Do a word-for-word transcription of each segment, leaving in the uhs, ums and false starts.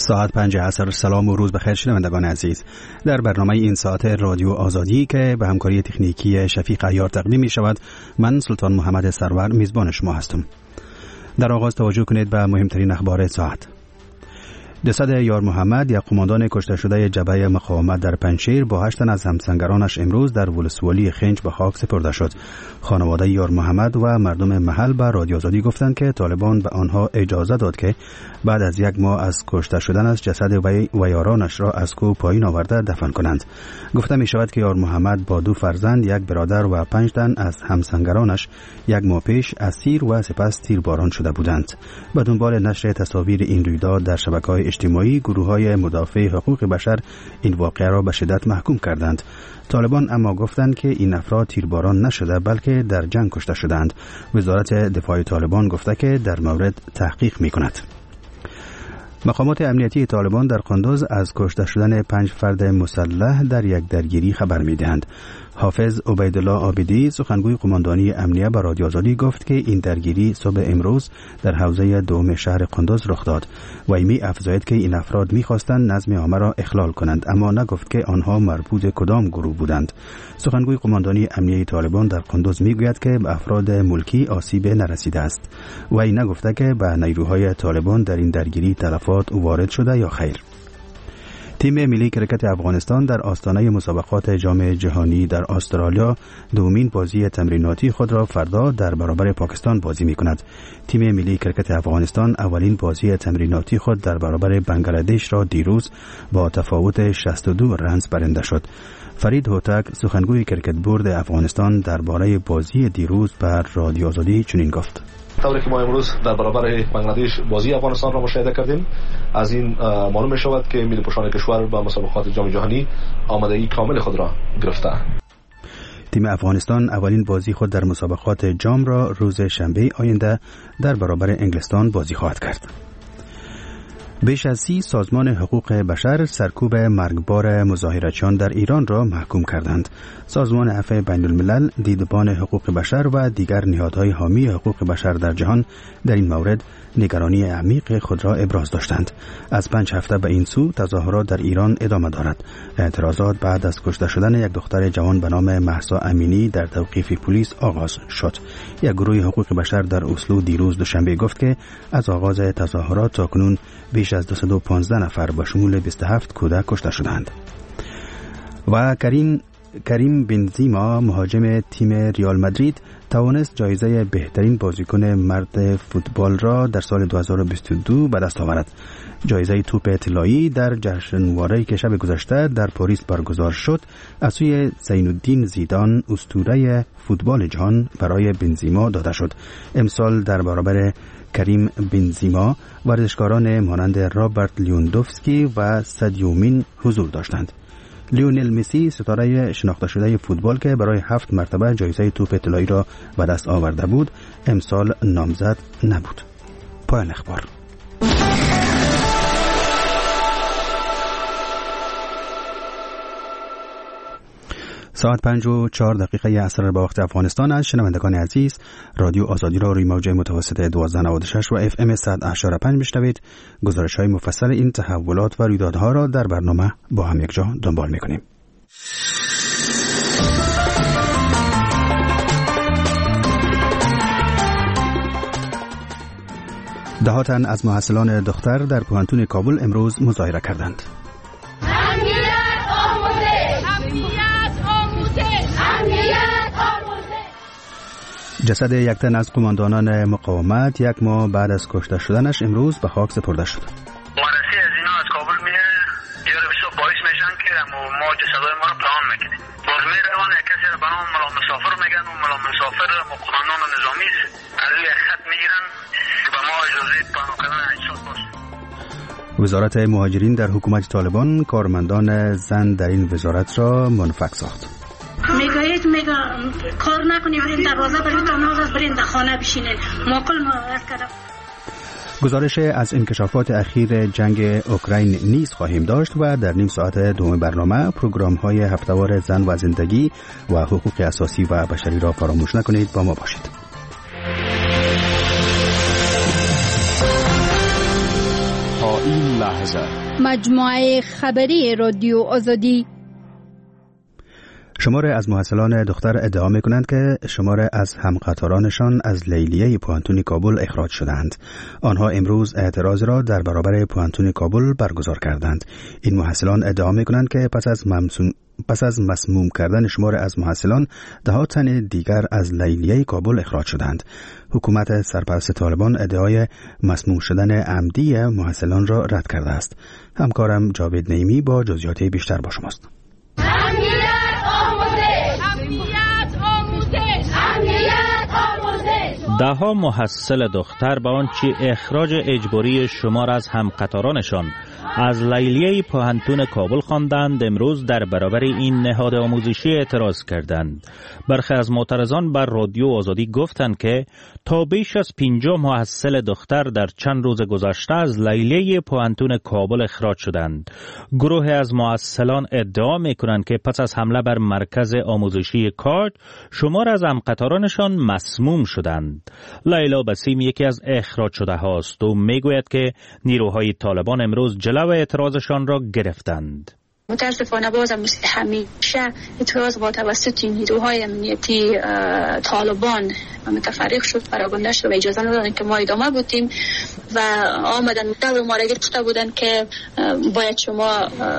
ساعت پنج عصر. سلام و روز بخیر شنوندگان عزیز. در برنامه این ساعت رادیو آزادی که به همکاری تکنیکی شفیق عیار تقدیم می شود، من سلطان محمد سرور میزبان شما هستم. در آغاز توجه کنید به مهمترین اخبار ساعت. جسد یار محمد، یک قماندان کشته شده جبهه مقاومت در پنجشیر، با هشت تن از همسنگرانش امروز در ولسوالی خنج به خاک سپرده شد. خانواده یار محمد و مردم محل به رادیو آزادی گفتند که طالبان به آنها اجازه داد که بعد از یک ماه از کشته شدنش جسد وی و یارانش را از کوه پایین آورده دفن کنند. گفته می شود که یار محمد با دو فرزند، یک برادر و پنج تن از همسنگرانش یک ماه پیش اسیر و سپس تیرباران شده بودند. به دنبال نشر تصاویر این رویداد در شبکه‌های اجتماعی، گروه‌های مدافع حقوق بشر این واقعه را به شدت محکوم کردند. طالبان اما گفتند که این افراد تیرباران نشده بلکه در جنگ کشته شدند. وزارت دفاع طالبان گفته که در مورد تحقیق می‌کند. مقامات امنیتی طالبان در قندوز از کشته شدن پنج فرد مسلح در یک درگیری خبر می‌دهند. حافظ عبیدالله عابدی، سخنگوی قماندانی امنیه، به رادیو آزادی گفت که این درگیری صبح امروز در حوزه دوم شهر قندوز رخ داد. وی می افزاید که این افراد می‌خواستند نظم عامه را اخلال کنند، اما نگفت که آنها مربوط کدام گروه بودند. سخنگوی قماندانی امنیه طالبان در قندوز میگوید که به افراد ملکی آسیب نرسیده است. وی نگفته که به نیروهای طالبان در این درگیری تلفات وارد شده یا خیر. تیم ملی کرکت افغانستان در آستانه مسابقات جام جهانی در استرالیا دومین بازی تمریناتی خود را فردا در برابر پاکستان بازی می کند. تیم ملی کرکت افغانستان اولین بازی تمریناتی خود در برابر بنگلادش را دیروز با تفاوت شصت و دو رنز برنده شد. فرید هوتک، سخنگوی کرکت بورد افغانستان، درباره بازی دیروز بر رادیو آزادی چنین گفت: طوری که ما امروز در برابر بنگلادش بازی افغانستان را مشاهده کردیم، از این معلوم می شود که ملی پوشان کشور با مسابقات جام جهانی آمادگی کامل خود را گرفته. تیم افغانستان اولین بازی خود در مسابقات جام را روز شنبه آینده در برابر انگلستان بازی خواهد کرد. بیش از سی سازمان حقوق بشر سرکوب مرگبار مظاهرچیان در ایران را محکوم کردند. سازمان عفو بین الملل، دیدبان حقوق بشر و دیگر نهادهای حامی حقوق بشر در جهان در این مورد نگرانی عمیق خود را ابراز داشتند. از پنج هفته به این سو تظاهرات در ایران ادامه دارد. اعتراضات بعد از کشته شدن یک دختر جوان به نام مهسا امینی در توقیف پلیس آغاز شد. یک گروه حقوق بشر در اسلو دیروز دوشنبه گفت که از آغاز تظاهرات تاکنون بیش از دویست و پانزده نفر به شمول بیست و هفت کودک کشته شدند. و کریم کریم بنزیما، مهاجم تیم ریال مادرید، توانست جایزه بهترین بازیکن مرد فوتبال را در سال دو هزار و بیست و دو به دست آورد. جایزه توپ طلایی در جشنواره‌ای که شب گذشته در پاریس برگزار شد از سوی زین‌الدین زیدان، اسطوره فوتبال جهان، برای بنزیما داده شد. امسال در برابر کریم بنزیما ورزشکاران مانند رابرت لیوندوفسکی و سادیو حضور داشتند. لیونل مسی، ستاره شناخته شده فوتبال که برای هفت مرتبه جایزه توپ طلایی را به دست آورده بود، امسال نامزد نبود. پایان اخبار. ساعت پنج و چهار دقیقه عصر به وقت افغانستان است. شنوندگان عزیز، رادیو آزادی را روی موج متوسط دوازده نود و شش و اف ام صد و هشت و پنج میشنوید. گزارش های مفصل این تحولات و رویدادها را در برنامه با هم یک جا دنبال میکنیم. ده تن از محصلان دختر در پوهنتون کابل امروز مظاهره کردند. جسد یک تن از قماندانان مقاومت یک ماه بعد از کشته شدنش امروز به خاک سپرده شد. مرسی از اینا از کابل میه دیار بسیار باعث میشن که ما جسدهای ما رو پنهان میکنیم. باز میروان یک کسی رو به نام ملا مسافر میگن و ملا مسافر قماندان نظامی است. از روی خط میگیرن که به ما اجازه پنهان کردن اجساد باشه. وزارت مهاجرین در حکومت طالبان کارمندان زن در این وزارت را منفک ساخت. میگه یک میگه کار نکنی برین دروازه برین تنها از برین در خانه بشینین. ما کل ما از کردم. گزارش از انکشافات اخیر جنگ اوکراین نیز خواهیم داشت و در نیم ساعت دوم برنامه پروگرام های هفته‌وار زن و زندگی و حقوق اساسی و بشری را فراموش نکنید. با ما باشید. تا این لحظه. مجموعه خبری رادیو آزادی. شماره از محصلان دختر ادعا می‌کنند که شماره از همقطارانشان از لیلیه پوانتون کابل اخراج شدند. آنها امروز اعتراض را در برابر پوانتون کابل برگزار کردند. این محصلان ادعا می‌کنند که پس از ممسون پس از مسموم کردن شماره از محصلان، ده تن دیگر از لیلیه کابل اخراج شدند. حکومت سرپرست طالبان ادعای مسموم شدن عمدی محصلان را رد کرده است. همکارم جاوید نعیمی با جزئیات بیشتر با شماست. ده ها محصل دختر با آنچه اخراج اجباری شمار از همقطارانشان از لیلیه پوهنتون کابل خواندند، امروز در برابر این نهاد آموزشی اعتراض کردند. برخی از معترضان بر رادیو آزادی گفتند که تا بیش از پنجاه محصل دختر در چند روز گذشته از لیلیه پوهنتون کابل اخراج شدند. گروه از محصلان ادعا می‌کنند که پس از حمله بر مرکز آموزشی کاج، شمار از همقطارانشان مسموم شدند. لیلا بسیم یکی از اخراج شده هاست و میگوید که نیروهای طالبان امروز جلو اعتراضشان را گرفتند. متاسفانه بازم مثل همیشه اعتراض با توسط نیروهای امنیتی طالبان متفرق شد، پراگنده شد و اجازه ندادن که ما ادامه بدیم و آمدن دور ما را گرفته بودن که باید شما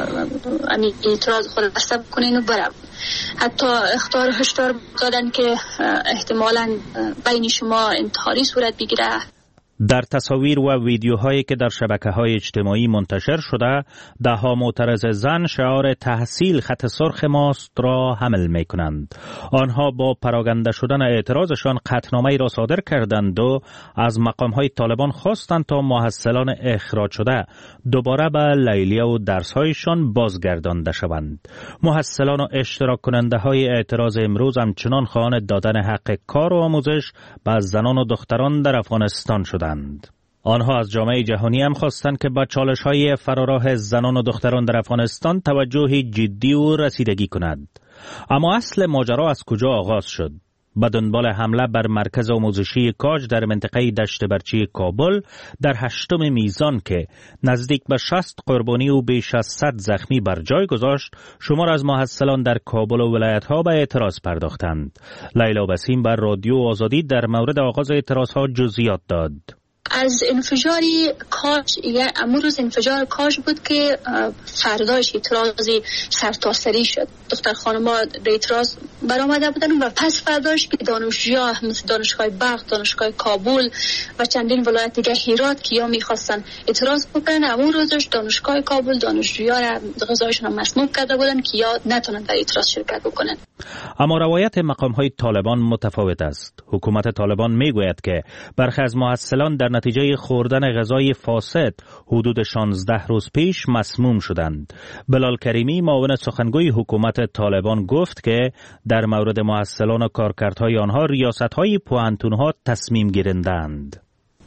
اعتراض خود بسته بکنین و برم. حتی اخطار هشدار دادن که احتمالاً بین شما انتحاری صورت بگیره. در تصاویر و ویدیوهایی که در شبکه‌های اجتماعی منتشر شده، ده‌ها معترض زن شعار تحصیل خط سرخ ماست را حمل می‌کنند. آنها با پراگنده شدن اعتراضشان قطعنامه‌ای را صادر کردند و از مقام‌های طالبان خواستند تا محصلان اخراج شده دوباره به لیلیه و درس‌هایشان بازگردانده شوند. محصلان و اشتراک کننده‌های اعتراض امروز همچنان خواهان دادن حق کار و آموزش به زنان و دختران در افغانستان شدند. آنها از جامعه جهانی هم خواستند که به چالش‌های فراراه زنان و دختران در افغانستان توجه جدی و رسیدگی کند. اما اصل ماجرا از کجا آغاز شد؟ به دنبال حمله بر مرکز آموزشی کاج در منطقه دشت برچی کابل در هشتم میزان که نزدیک به شصت قربانی و بیش از صد زخمی بر جای گذاشت، شمار از محصلان در کابل و ولایت‌ها به اعتراض پرداختند. لیلا بسیم بر رادیو آزادی در مورد آغاز اعتراض‌ها جزئیات داد. از انفجاری کاج، یا امروز انفجار کاج بود که فرداش اعتراضی سرتاسری شد. دختر خانم‌ها به اعتراض برآمده بودن و پس فرداش که دانشجوها مثل دانشگاه بلخ، دانشگاه کابل و چندین ولایت دیگه هرات که یا می‌خواستن اعتراض بکنن، امروز روزش دانشگاه کابل دانشجوها را غذایشون مسموم کرده بودن که یا نتونن در اعتراض شرکت بکنن. اما روایت مقام‌های طالبان متفاوت است. حکومت طالبان میگوید که برخی از محصلان در نتیجه خوردن غذای فاسد حدود شانزده روز پیش مسموم شدند. بلال کریمی معاون سخنگوی حکومت طالبان گفت که در مورد محصلان و کارکردهای آنها ریاست‌های پوهنتون‌ها تصمیم گیرندند.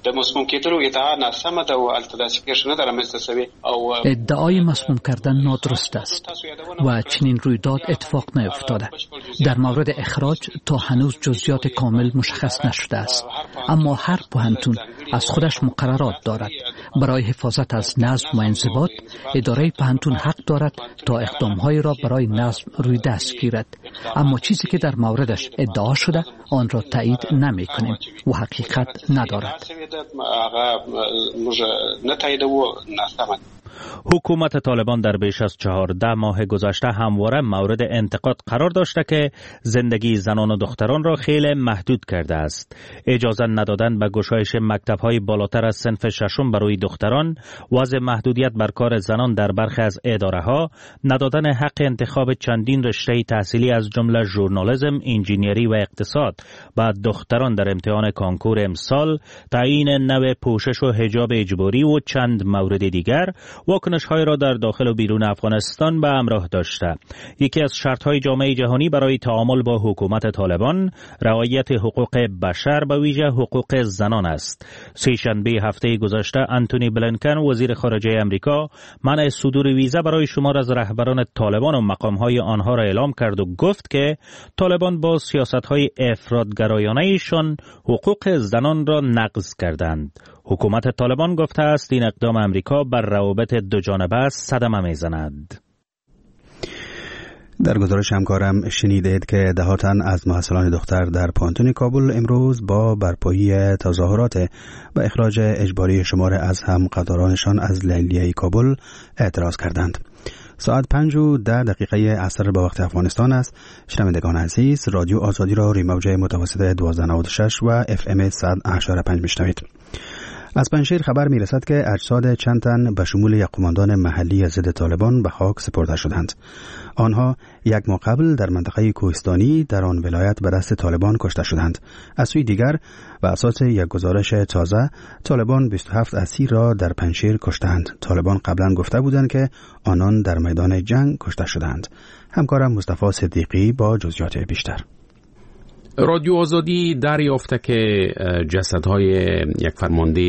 ادعای مسموم کردن نادرست است و چنین رویداد اتفاق نیفتاده. در مورد اخراج تا هنوز جزئیات کامل مشخص نشده است، اما هر پوهنتون از خودش مقررات دارد. برای حفاظت از نظم و انضباط، اداره پوهنتون حق دارد تا اقدام‌هایی را برای نظم روی دست گیرد، اما چیزی که در موردش ادعا شده آن را تایید نمی‌کنیم و حقیقت ندارد. حکومت طالبان در بیش از چهارده ماه گذشته همواره مورد انتقاد قرار داشته که زندگی زنان و دختران را خیلی محدود کرده است. اجازه ندادن به گشایش مکتب‌های بالاتر از صنف ششم برای دختران، وضع محدودیت بر کار زنان در برخی از اداره‌ها، ندادن حق انتخاب چندین رشته تحصیلی از جمله ژورنالیسم، انجینیری و اقتصاد به دختران در امتحان کنکور امسال، تعیین نوع پوشش و حجاب اجباری و چند مورد دیگر واکنش‌های را در داخل و بیرون افغانستان به همراه داشته. یکی از شرط‌های جامعه جهانی برای تعامل با حکومت طالبان رعایت حقوق بشر به ویژه حقوق زنان است. سه‌شنبه هفته گذشته انتونی بلینکن وزیر خارجه آمریکا منع صدور ویزا برای شمار از رهبران طالبان و مقام‌های آنها را اعلام کرد و گفت که طالبان با سیاست‌های افراط‌گرایانه ایشان حقوق زنان را نقض کردند. حکومت طالبان گفته است این اقدام آمریکا بر روابط دوجانبه صدمه می‌زند. در گزارش همکارم شنیدید که ده ها تن از محصلان دختر در پانتون کابل امروز با برپایی تظاهرات و اخراج اجباری شمار از هم قطارانشان از لیلیه کابل اعتراض کردند. ساعت پنج و ده دقیقه عصر به وقت افغانستان است. شنوندگان عزیز، رادیو آزادی را روی موج متوسط دوازده نود و شش و اف ام صد و هشت و پنج میشنوید. از پنجشیر خبر میرسد که اجساد چند تن به شمول یک قماندان محلی ضد طالبان به خاک سپرده شدند. آنها یک ماه قبل در منطقه کوهستانی در آن ولایت به دست طالبان کشته شدند. از سوی دیگر و اساس یک گزارش تازه، طالبان بیست و هفت اسیر را در پنجشیر کشتند. طالبان قبلا گفته بودند که آنان در میدان جنگ کشته شدند. همکارم مصطفی صدیقی با جزئیات بیشتر. رادیو آزادی دریافته که جسدهای یک فرمانده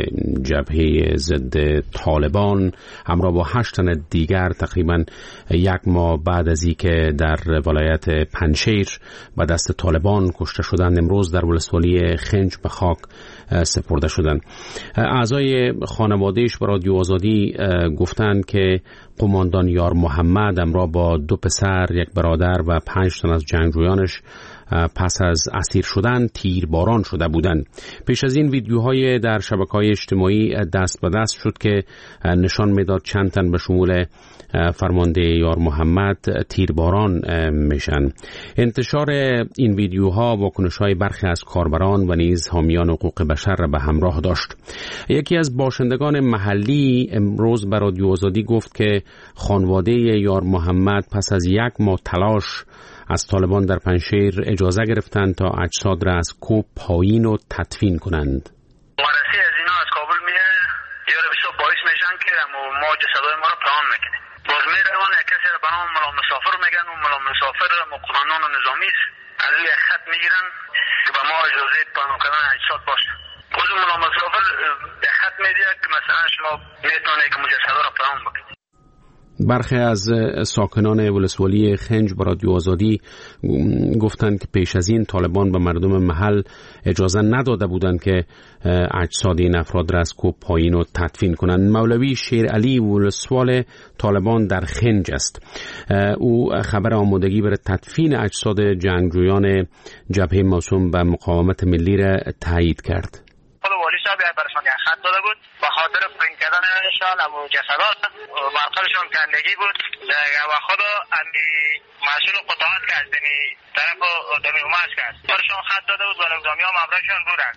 جبهه ضد طالبان همراه با هشت تن دیگر تقریبا یک ماه بعد از اینکه در ولایت پنجشیر به دست طالبان کشته شدند امروز در ولسوالی خنج به خاک سپرده شدند. اعضای خانوادهش به رادیو آزادی گفتند که قماندان یار محمد همراه با دو پسر، یک برادر و پنج تن از جنگجویانش پس از اسیر شدن تیرباران شده بودند. پیش از این ویدیوهای در شبکه‌های اجتماعی دست به دست شد که نشان میداد چند تن به شمول فرمانده یار محمد تیرباران میشن. انتشار این ویدیوها واکنش‌های برخی از کاربران و نیز حامیان حقوق بشر را به همراه داشت. یکی از باشندگان محلی امروز به رادیو آزادی گفت که خانواده یار محمد پس از یک ماه تلاش از طالبان در پنجشیر اجازه گرفتند تا اجساد را از کوه پایین و تدفین کنند. وارسی از اینا از کابل میه یار بسیار باعث میشن که ما جسدای ما رو پنهان میکنیم. باز میره اون کسی رو به نام ملا مسافر میگن و ملا مسافر قماندان نظامی است. از روی خط میگیرن که به ما اجازه پنهان کردن اجساد باشه. باز ملا مسافر به خط میده که مثلا شما میتونید که مجسدا رو پنهان بکنید. برخی از ساکنان ولسوالی خنج به رادیو آزادی گفتند که پیش از این طالبان به مردم محل اجازه نداده بودند که اجساد این افراد را از کوه پایین و تدفین کنند. مولوی شیر علی ولسوال طالبان در خنج است. او خبر آمادگی برای تدفین اجساد جنگجویان جبهه موسوم به مقاومت ملی را تایید کرد. والی صاحب برشان یک خط داده بود به خاطر پرین کردنشان و جسدات مرکزشان کندگی بود و خود امی مسئول قطعات که از دنی طرف دمی اوماز کرد برشان خط داده بود و لگزامی ها مبرشان بودن.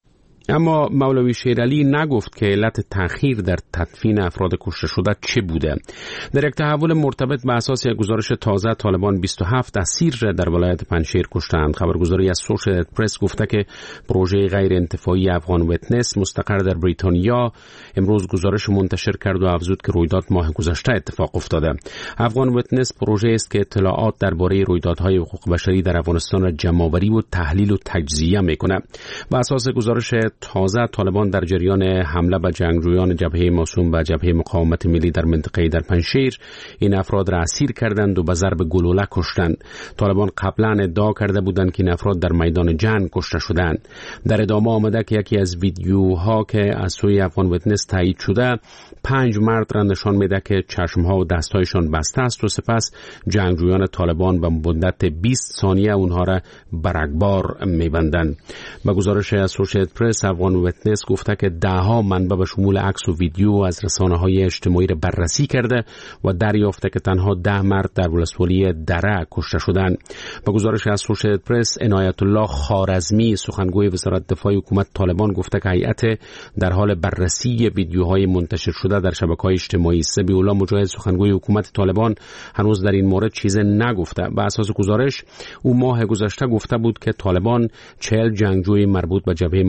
اما مولوی شیرعلی نگفت که علت تأخیر در تدفین افراد کشته شده چه بوده. در یک تحول مرتبط به اساس یک گزارش تازه طالبان بیست و هفت اسیر را در ولایت پنجشیر کشتند. خبرگزاری از سوشال پرس گفته که پروژه غیر انتفاعی افغان ویتنس مستقر در بریتانیا امروز گزارش منتشر کرد و افزود که رویداد ماه گذشته اتفاق افتاده. افغان ویتنس پروژه است که اطلاعات درباره رویدادهای حقوق بشری در افغانستان را جمع‌آوری و تحلیل و تجزیه میکنه. بر اساس گزارش تازه طالبان در جریان حمله به جنگجویان جبهه موسوم به جبهه مقاومت ملی در منطقه در پنجشیر این افراد را اسیر کردند و به ضرب گلوله کشتند. طالبان قبلا ادعا کرده بودند که این افراد در میدان جنگ کشته شدند. در ادامه آمده که یکی از ویدیوها که از سوی افغان ویتنس تایید شده پنج مرد را نشان میده که چشمها و دستایشان بسته است و سپس جنگجویان طالبان به مدت بیست ثانیه اونها را برگبار میبندند. به گزارش اسوسییتد پرس افغان ویتنس گفته که دهها منبع به شمول عکس و ویدیو از رسانه‌های اجتماعی را بررسی کرده و دریافته که تنها ده مرد در ولسوالی دره کشته شدند. به گزارش اسوسییتد پرس عنایت الله خوارزمی سخنگوی وزارت دفاع حکومت طالبان گفته که هیئت در حال بررسی ویدیوهای منتشر شده در شبکه‌های اجتماعی. سبیح الله مجاهد سخنگوی حکومت طالبان هنوز در این مورد چیز نگفته. به اساس گزارش او ماه گذشته گفته بود که طالبان چهل جنگجوی مربوط به جبهه مقاومت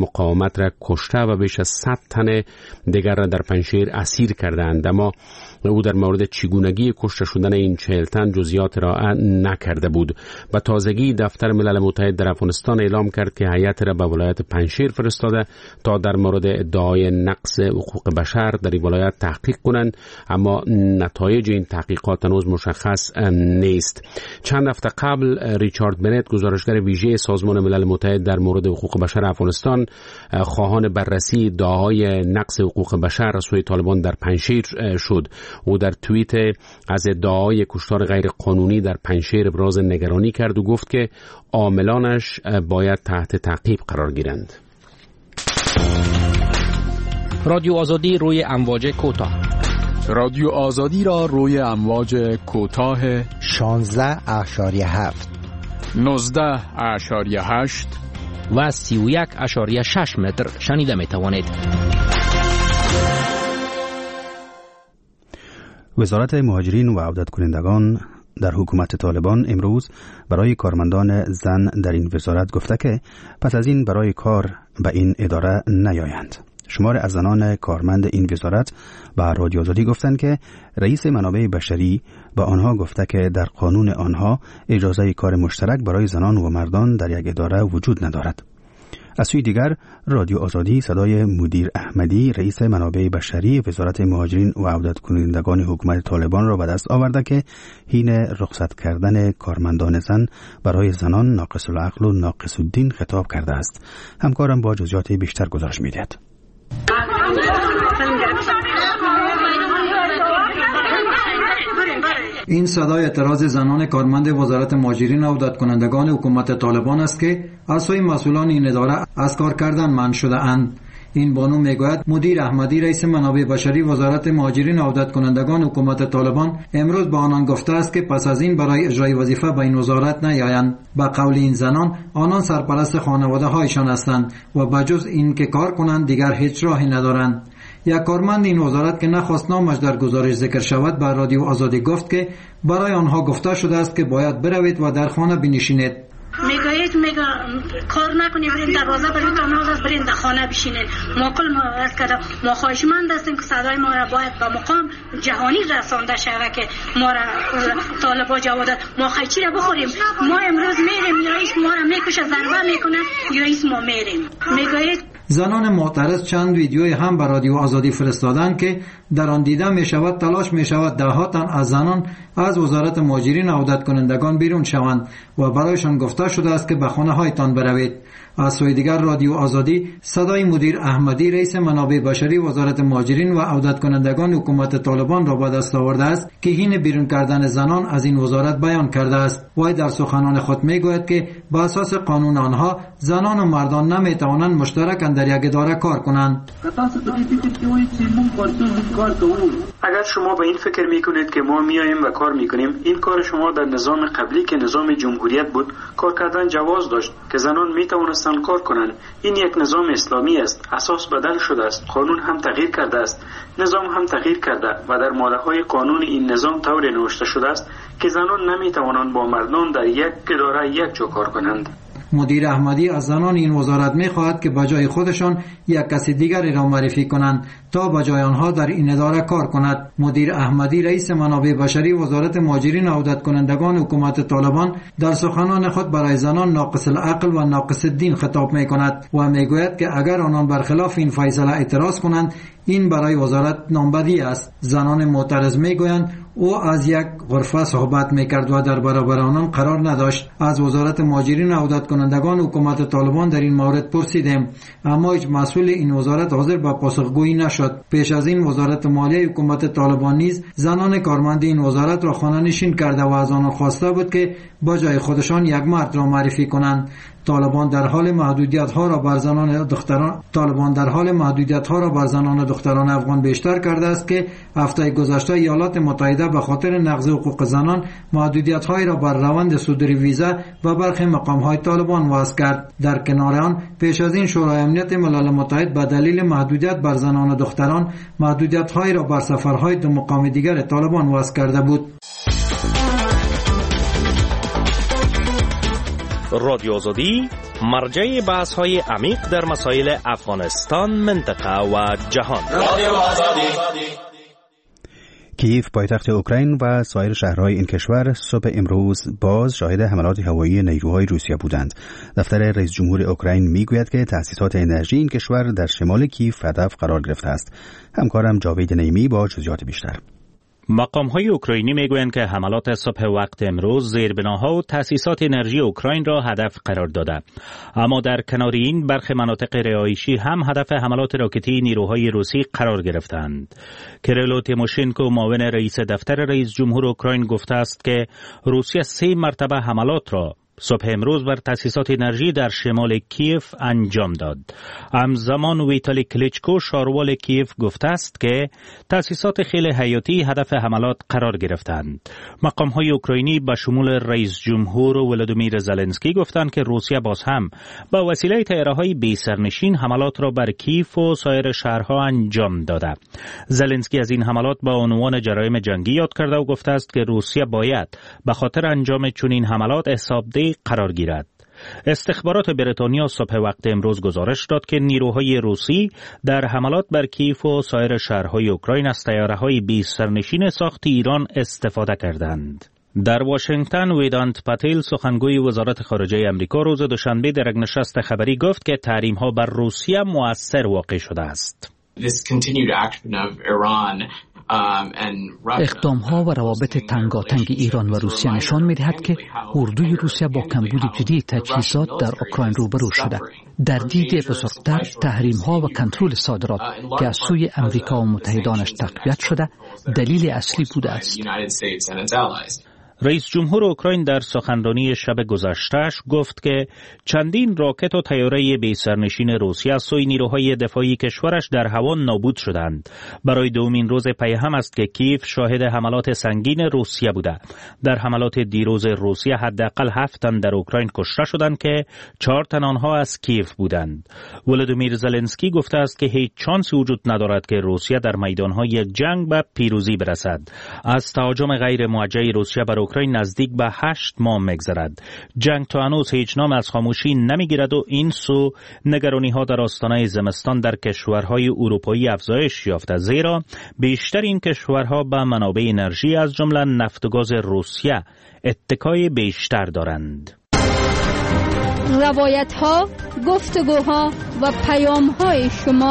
حکومت را کشته و بیش از صد تن دیگر را در پنجشیر اسیر کردند، اما او در مورد چگونگی کشته شدن این چهل تن جزئیات را نکرده بود. و تازگی دفتر ملل متحد در افغانستان اعلام کرد که هیئت را به ولایت پنجشیر فرستاده تا در مورد ادعای نقض حقوق بشر در این ولایت تحقیق کنند، اما نتایج این تحقیقات هنوز مشخص نیست. چند هفته قبل ریچارد بنت، گزارشگر ویژه سازمان ملل متحد در مورد حقوق بشر افغانستان، خواهان بررسی ادعاهای نقض حقوق بشر از سوی طالبان در پنجشیر شد. او در توییت از ادعای کشتار غیر قانونی در پنجشیر ابراز نگرانی کرد و گفت که عاملانش باید تحت تعقیب قرار گیرند. رادیو آزادی روی امواج کوتاه. رادیو آزادی را روی امواج کوتاه شانزده اشاریه هفت، نوزده اشاریه هشت و سی و یک اشاریه شش متر شنیده می توانید. وزارت مهاجرین و عودت کنندگان در حکومت طالبان امروز برای کارمندان زن در این وزارت گفته که پس از این برای کار به این اداره نیایند. شمار از زنان کارمند این وزارت به رادیو آزادی گفتند که رئیس منابع بشری به آنها گفته که در قانون آنها اجازه کار مشترک برای زنان و مردان در یک اداره وجود ندارد. از سوی دیگر رادیو آزادی صدای مدیر احمدی، رئیس منابع بشری وزارت مهاجرین و عودت کنندگان حکومت طالبان را به دست آورده که حین رخصت کردن کارمندان زن برای زنان ناقص العقل و ناقص الدین خطاب کرده است. همکارم با جزئیات بیشتر گزارش می‌دهد. این صدای اعتراض زنان کارمند وزارت مهاجرین و عودت کنندگان حکومت طالبان است که از سوی مسئولان این اداره از کار کردن منع شده اند. این بانو میگوید مدیر احمدی، رئیس منابع بشری وزارت مهاجرین و عودت کنندگان حکومت طالبان، امروز به آنان گفته است که پس از این برای اجرای وظیفه به این وزارت نیایند. به قول این زنان، آنان سرپرست خانواده هایشان هستند و بجز این که کار کنند دیگر هیچ راهی ندارند. یک کارمند این وزارت که نخواست نامش در گزارش ذکر شود به رادیو آزادی گفت که برای آنها گفته شده است که باید بروید و در خانه بنشینید. میگوید میگه کار نکنید، برین دروازه برید تا ناز است، برین در خانه بشینید. ما کل ما از کرده ما خواهشمند هستیم که صدای ما را باید به مقام جهانی رسانده شود که ما را طالبا جوادت ما خیچی را بخوریم. ما امروز میریم، رئیس ما را میکشه، ضربه میکنه، رئیس ما میریم. میگوید زنان معترض چند ویدیوی هم به رادیو آزادی فرستادند که در آن دیده می شود تلاش می شود ده ها تن از زنان از وزارت مهاجرین و عودت کنندگان بیرون شوند و برایشان گفته شده است که به خانه هایتان بروید. از سوی دیگر رادیو آزادی صدای مدیر احمدی، رئیس منابع بشری وزارت مهاجرین و عودت کنندگان حکومت طالبان را به دست آورده است که حین بیرون کردن زنان از این وزارت بیان کرده است. وی در سخنان خود میگوید که به اساس قانون آنها زنان و مردان نمیتوانند مشترکاً در یک اداره کار کنند. اگر شما به این فکر میکنید که ما میاییم و کار میکنیم، این کار شما در نظام قبلی که نظام جمهوریت بود کار کردن جواز داشت که زنان میتوانستند کار کنند. این یک نظام اسلامی است، اساس بدل شده است، قانون هم تغییر کرده است، نظام هم تغییر کرده و در ماده های قانون این نظام طوری نوشته شده است که زنان نمیتوانند با مردان در یک اداره یک جا کار کنند. مدیر احمدی از زنان این وزارت می‌خواهد که بجای خودشان یک کسی دیگری را معرفی کنند تا بجای آنها در این اداره کار کند. مدیر احمدی، رئیس منابع بشری وزارت مهاجرین و عودت کنندگان حکومت طالبان، در سخنان خود برای زنان ناقص العقل و ناقص الدین خطاب می‌کند و میگوید که اگر آنان برخلاف این فیصله اعتراض کنند این برای وزارت نامبدی است. زنان معترض میگویند او از یک غرفه صحبت میکرد و در برابر آنان قرار نداشت. از وزارت مهاجرین و عودت کنندگان حکومت طالبان در این مورد پرسیدیم، اما هیچ مسئول این وزارت حاضر به پاسخگویی نشد. پیش از این وزارت مالیه حکومت طالبان نیز زنان کارمند این وزارت را خانه نشین کرده و از آنان خواسته بود که با جای خودشان یک مرد را معرفی کنند. طالبان در حال محدودیت ها را بر زنان دختران طالبان در حال محدودیت ها را بر زنان دختران افغان بیشتر کرده است که هفته گذشته ایالات متحده به خاطر نقض حقوق زنان محدودیت های را بر روند صدور ویزا و برخی مقام های طالبان وضع کرد. در کنار آن پیش از این شورای امنیت ملل متحد به دلیل محدودیت بر زنان و دختران محدودیت های را بر سفرهای دو مقام دیگر طالبان وضع کرده بود. رادیو آزادی مرجع بحث های عمیق در مسائل افغانستان، منطقه و جهان. رادیو آزادی. کیف پایتخت اوکراین و سایر شهرهای این کشور صبح امروز باز شاهد حملات هوایی نیروهای روسیه بودند. دفتر رئیس جمهور اوکراین میگوید که تأسیسات انرژی این کشور در شمال کیف هدف قرار گرفته است. همکارم جاوید نعیمی با جزئیات بیشتر. مقام‌های اوکراینی میگویند که حملات صبح وقت امروز زیربناها و تأسیسات انرژی اوکراین را هدف قرار داده. اما در کنار این برخی مناطق رهایشی هم هدف حملات راکتی نیروهای روسی قرار گرفتند. کریلو تیموشنکو معاون رئیس دفتر رئیس جمهور اوکراین گفته است که روسیه سه مرتبه حملات را صبح امروز بر تأسیسات انرژی در شمال کیف انجام داد. همزمان ویتالی کلیچکو شاروال کیف گفته است که تأسیسات خیلی حیاتی هدف حملات قرار گرفتند. مقام‌های اوکراینی به شمول رئیس جمهور ولادیمیر زلنسکی گفتند که روسیه باز هم با وسیله طیاره‌های بی سرنشین حملات را بر کیف و سایر شهرها انجام داده. زلنسکی از این حملات با عنوان جرایم جنگی یاد کرده و گفته است که روسیه باید به خاطر انجام چنین حملات حسابدهی قرار گیرد. استخبارات بریتانیا صبح وقت امروز گزارش داد که نیروهای روسی در حملات بر کیف و سایر شهرهای اوکراین از طیاره‌های بی سرنشین ساخت ایران استفاده کردند. در واشنگتن ویدانت پاتیل سخنگوی وزارت خارجه امریکا روز دوشنبه در یک نشست خبری گفت که تحریم‌ها بر روسیه مؤثر واقع شده است. اقدام‌ها و روابط تنگاتنگ ایران و روسیه نشان می‌دهد که اردوی روسیه با کمبود جدی تجهیزات در اوکراین روبرو شده. در دید بزرگتر تحریم‌ها و کنترل صادرات که از سوی امریکا و متحدانش تقویت شده دلیل اصلی بوده است. رئیس جمهور اوکراین در سخنرانی شب گذشته‌اش گفت که چندین راکت و طیاره بی سرنشین روسیه از سوی نیروهای دفاعی کشورش در هوا نابود شدند. برای دومین روز پی هم است که کیف شاهد حملات سنگین روسیه بوده. در حملات دیروز روسیه حداقل هفت تن در اوکراین کشته شدند که چهار تن آنها از کیف بودند. ولادیمیر زلنسکی گفته است که هیچ چانسی وجود ندارد که روسیه در میدان‌های جنگ به پیروزی برسد. از تهاجم غیر موجه روسیه بر اوکراین نزدیک به هشت ماه می‌گذرد. جنگ تا هنوز هیچ نام از خاموشی نمی‌گیرد و این سو نگرانی‌ها در آستانه زمستان در کشورهای اروپایی افزایش یافته، زیرا بیشتر این کشورها به منابع انرژی از جمله نفت و گاز روسیه اتکای بیشتر دارند. روایت‌ها، گفتگوها و پیام‌های شما.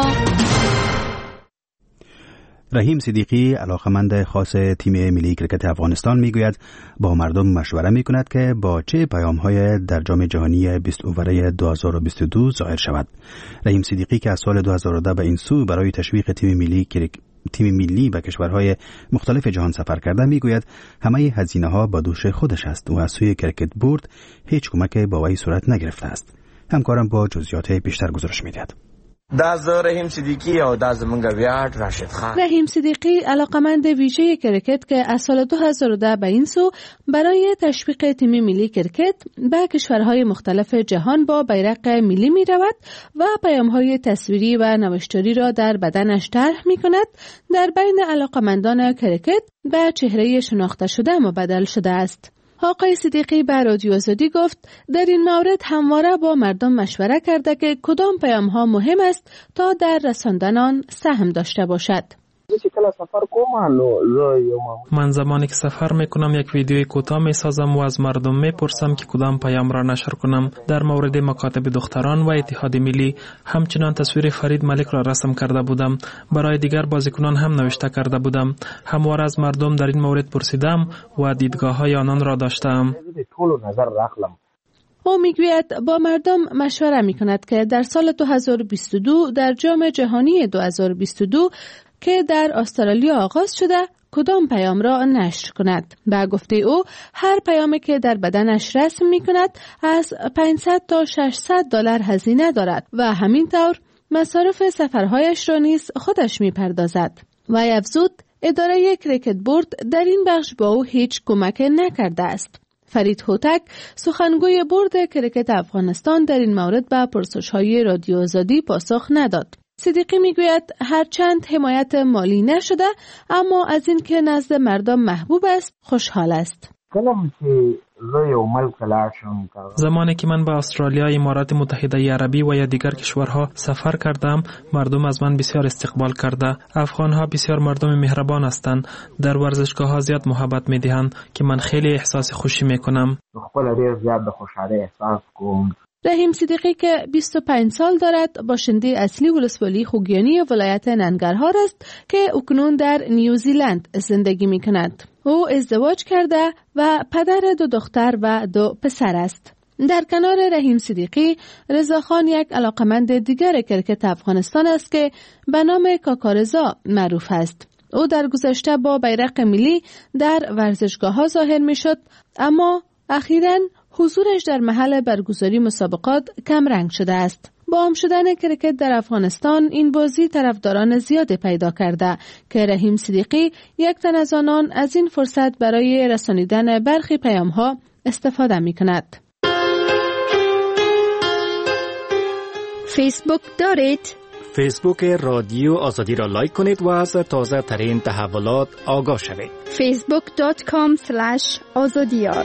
رحیم صدیقی علاقمند خاص تیم ملی کرکت افغانستان میگوید با مردم مشوره میکند که با چه پیام‌های در جام جهانی بیست اووره دو هزار و بیست و دو ظاهر شود. رحیم صدیقی که از سال دو هزار و ده به این سو برای تشویق تیم ملی کرک... تیم ملی به کشورهای مختلف جهان سفر کرده میگوید همه هزینه‌ها با دوش خودش است و از سوی کرکت بورد هیچ کمک با وی صورت نگرفته است. همکارم با جزئیات بیشتر گزارش میدهد. داز رحیم صدیقی او داز منگویار راشد خان. رحیم صدیقی علاقمند ویژه کرکت که از سال دو هزار و ده به این سو برای تشویق تیم ملی کرکت به کشورهای مختلف جهان با بیرق ملی می رود و پیام‌های تصویری و نوشتاری را در بدنش طرح می کند. در بین علاقمندان کرکت به چهره شناخته شده مبدل شده است. آقای صدیقی به رادیو آزادی گفت در این مورد همواره با مردم مشوره کرده که کدام پیام‌ها مهم است تا در رساندن آن سهم داشته باشد. من زمانی که سفر میکنم یک ویدیوی کوتاه میسازم و از مردم میپرسم که کدام پیام را نشر کنم. در مورد مکاتب دختران و اتحاد ملی همچنان تصویر فرید ملک را رسم کرده بودم. برای دیگر بازیکنان هم نوشته کرده بودم. همواره از مردم در این مورد پرسیدم و دیدگاه های آنان را داشتم. او میگوید با مردم مشوره میکند که در سال دو هزار و بیست و دو در جام جهانی دو هزار و بیست و دو که در استرالیا آغاز شده کدام پیام را نشر کند. به گفته او هر پیامی که در بدنش رسم می کند از پانصد تا ششصد دلار هزینه دارد و همینطور مصارف سفرهایش را نیز خودش می پردازد. و افزود اداره کرکت بورد در این بخش با او هیچ کمک نکرده است. فرید هوتک سخنگوی بورد کرکت افغانستان در این مورد به پرسش‌های رادیو آزادی پاسخ نداد. صدیقی میگوید هرچند حمایت مالی نشده اما از این که نزد مردم محبوب است خوشحال است. کلم چې زه یو ملک لاړ شم، زمانی که من به استرالیا، امارات متحده عربی و یا دیگر کشورها سفر کردم، مردم از من بسیار استقبال کرده. افغانها بسیار مردم مهربان هستند. در ورزشگاه ها زیاد محبت میدهند که من خیلی احساس خوشی میکنم. خپل ډیر زیات د خوشحالی احساس کوم. رحیم صدیقی که بیست و پنج سال دارد، باشنده اصلی ولسوالی خوگیانی ولایت ننگرهار است که اکنون در نیوزیلند زندگی می کند. او ازدواج کرده و پدر دو دختر و دو پسر است. در کنار رحیم صدیقی، رضا خان یک علاقمند دیگر کرکت افغانستان است که به نام کاکارزا معروف است. او در گذشته با بیرق ملی در ورزشگاه ها ظاهر می شد، اما اخیراً حضورش در محل برگزاری مسابقات کم رنگ شده است. با عام شدن کرکت در افغانستان، این بازی طرفداران زیادی پیدا کرده که رحیم صدیقی یک تن از آنان از این فرصت برای رسانیدن برخی پیام‌ها استفاده می‌کند. فیسبوک دارید؟ فیسبوک رادیو آزادی را لایک کنید و از تازه ترین تحولات آگاه شوید. فیسبوک دات کام اسلش آزادیار.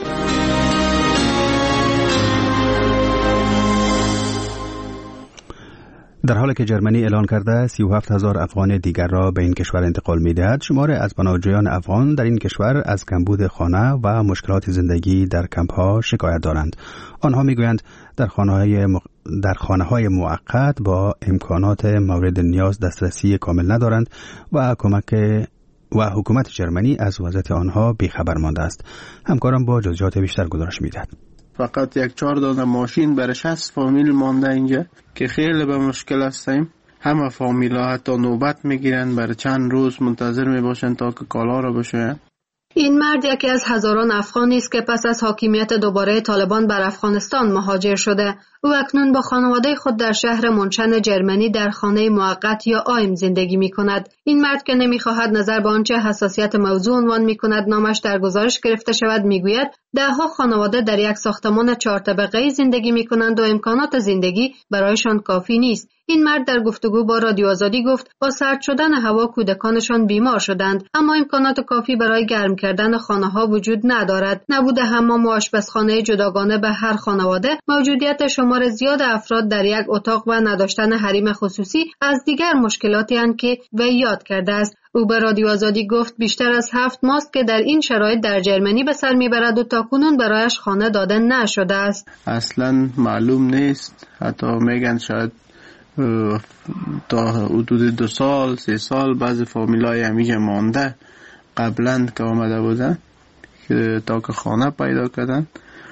در حالی که جرمنی اعلان کرده سی و هفت هزار افغان دیگر را به این کشور انتقال می‌دهد، شمار از پناهجویان افغان در این کشور از کمبود خانه و مشکلات زندگی در کمپ‌ها شکایت دارند. آنها می‌گویند در خانه‌های مق... در خانه‌های موقت با امکانات مورد نیاز دسترسی کامل ندارند و کمک و حکومت جرمنی از وضعیت آنها بیخبر مانده است. همکارم با جزئیات بیشتر گزارش می‌دهد. فقط یک چهار دانه ماشین برای شصت فامیل مانده اینجا که خیلی به مشکل هستیم. همه فامیل ها حتی نوبت میگیرن، برای چند روز منتظر میباشن تا که کالا را بشوین. این مرد یکی از هزاران افغانی است که پس از حاکمیت دوباره طالبان بر افغانستان مهاجر شده. او اکنون با خانواده خود در شهر منشن جرمنی در خانه موقت یا آیم زندگی می کند. این مرد که نمی خواهد نظر به آنچه حساسیت موضوع عنوان می کند نامش در گزارش گرفته شود می گوید دهها خانواده در یک ساختمان چهار طبقه‌ای زندگی می کنند و امکانات زندگی برایشان کافی نیست. این مرد در گفتگو با رادیو آزادی گفت با سرد شدن هوا کودکانشان بیمار شدند، اما امکانات کافی برای گرم کردن خانه‌ها وجود ندارد. نبود حمام و آشپزخانه جداگانه به هر خانواده، موجودیت شمار زیاد افراد در یک اتاق و نداشتن حریم خصوصی از دیگر مشکلاتی اند که وی یاد کرده است. او به رادیو آزادی گفت بیشتر از هفت ماست که در این شرایط در جرمنی به سر میبرد و تاکنون برایش خانه داده نشده است. اصلا معلوم نیست، حتی میگن شاید تا حدود دو سال سه سال بعضی فامیلای همیشه مانده قبلا که آمده بودن که تا که خانه پیدا کردن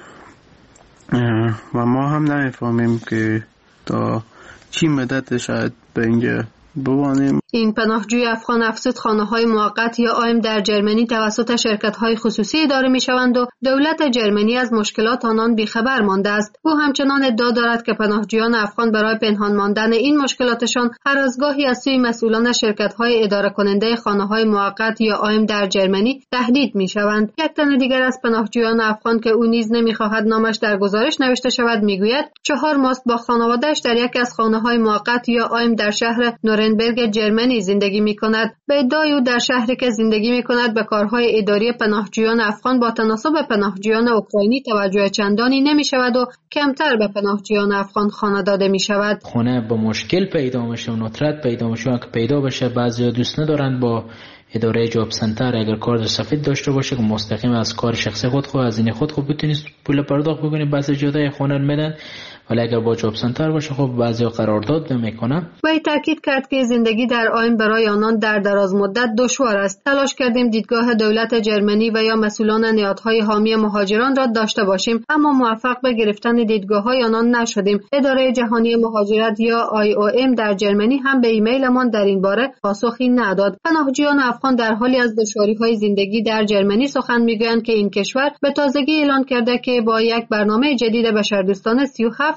و ما هم نمیفهمیم که تا چی مدت شاید به اینجا بوانیم. این پناهجوی افغان افزود خانه‌های موقت یا آیم در جرمنی توسط شرکت‌های خصوصی اداره می‌شوند و دولت جرمنی از مشکلات آنان بیخبر مانده است. او همچنان ادعا دارد که پناهجویان افغان برای پنهان ماندن این مشکلاتشان هر از گاهی از سوی مسئولان شرکت‌های اداره کننده خانه‌های موقت یا آیم در جرمنی تهدید می‌شوند. یک تن دیگر از پناهجویان افغان که او نیز نمی‌خواهد نامش در گزارش نوشته شود می‌گوید چهار ماه با خانواده‌اش در یکی از خانه‌های موقت یا آیم در شهر نورنبرگ جرمنی زندگی می کند. به ادعای او در شهری که زندگی می کند به کارهای اداری پناهجویان افغان با تناسب پناهجویان اوکراینی توجه چندانی نمی شود و کمتر به پناهجویان افغان خانه داده می شود. خانه با مشکل پیدا میشه و ندرت پیدا میشه که پیدا بشه. بعضی دوست ندارند با اداره جاب سنتر اگر کارت سفید داشته باشه که مستقیم از کار شخصی خود خود از این خود خود بتونید پول پرداخت بکنید. بعضی جدای خانه میدن، ولی اگر با جاب سنتر باشه خب بعضی قرارداد نمیکنه. وی تاکید کرد که زندگی در آیم برای آنان در دراز مدت دشوار است. تلاش کردیم دیدگاه دولت جرمنی و یا مسئولان نهادهای حامی مهاجران را داشته باشیم، اما موفق به گرفتن دیدگاه‌های آنان نشدیم. اداره جهانی مهاجرت یا آی او ام در جرمنی هم به ایمیلمان در این باره پاسخی نداد. پناهجویان افغان در حالی از دشواری‌های زندگی در جرمنی سخن میگویند که این کشور به تازگی اعلان کرده که با یک برنامه جدید بشردوستانه سی و هفت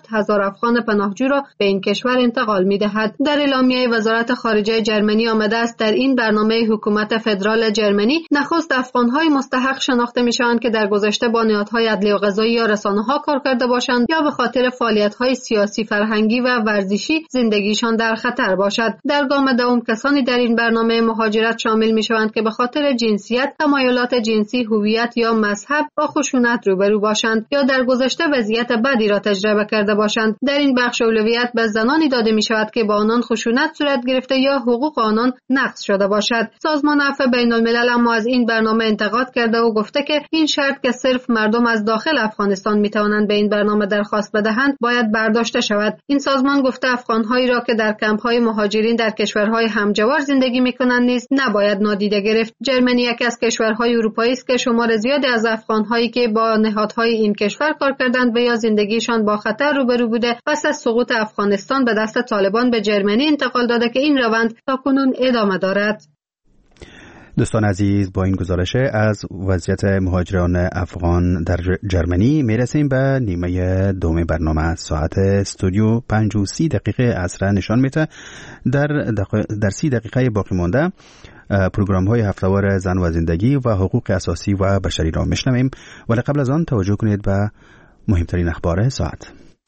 هفت هزار افغان پناهجو را به این کشور انتقال می‌دهد. در اعلامیه وزارت خارجه جرمنی آمده است در این برنامه حکومت فدرال جرمنی نخست افغان‌های مستحق شناخته می‌شوند که در گذشته با نهادهای عدلی و قضایی یا رسانه‌ها کار کرده باشند یا به خاطر فعالیت‌های سیاسی، فرهنگی و ورزشی زندگیشان در خطر باشد. در گام دوم کسانی در این برنامه مهاجرت شامل می‌شوند که به خاطر جنسیت، تمایلات جنسی، هویت یا مذهب با خشونت روبرو باشند یا در گذشته وضعیت بدی را تجربه کرده باشند. در این بخش اولویت به زنانی داده می‌شود که با آنان خشونت صورت گرفته یا حقوق آنان نقض شده باشد. سازمان عفو بین‌الملل اما از این برنامه انتقاد کرده و گفته که این شرط که صرف مردم از داخل افغانستان می‌توانند به این برنامه درخواست بدهند باید برداشته شود. این سازمان گفته افغان‌هایی را که در کمپ‌های مهاجرین در کشورهای همجوار زندگی می‌کنند نیز نباید نادیده گرفت. جرمنی یکی از کشورهای اروپایی است که شمار زیادی از افغان‌هایی که با نهادهای این کشور کار کردند و یا زندگیشان با خطر روبرو بوده پس از سقوط افغانستان به دست طالبان به جرمنی انتقال داده که این روند تاکنون ادامه دارد. دوستان عزیز، با این گزارش از وضعیت مهاجران افغان در جرمنی میرسیم به نیمه دوم برنامه. ساعت استودیو پنج و سی دقیقه عصر نشان میده. در در سی دقیقه باقی مانده پروگرام های هفته‌وار زن و زندگی و حقوق اساسی و بشری را میشنویم، ولی قبل از آن توجه کنید به مهمترین اخبار ساعت.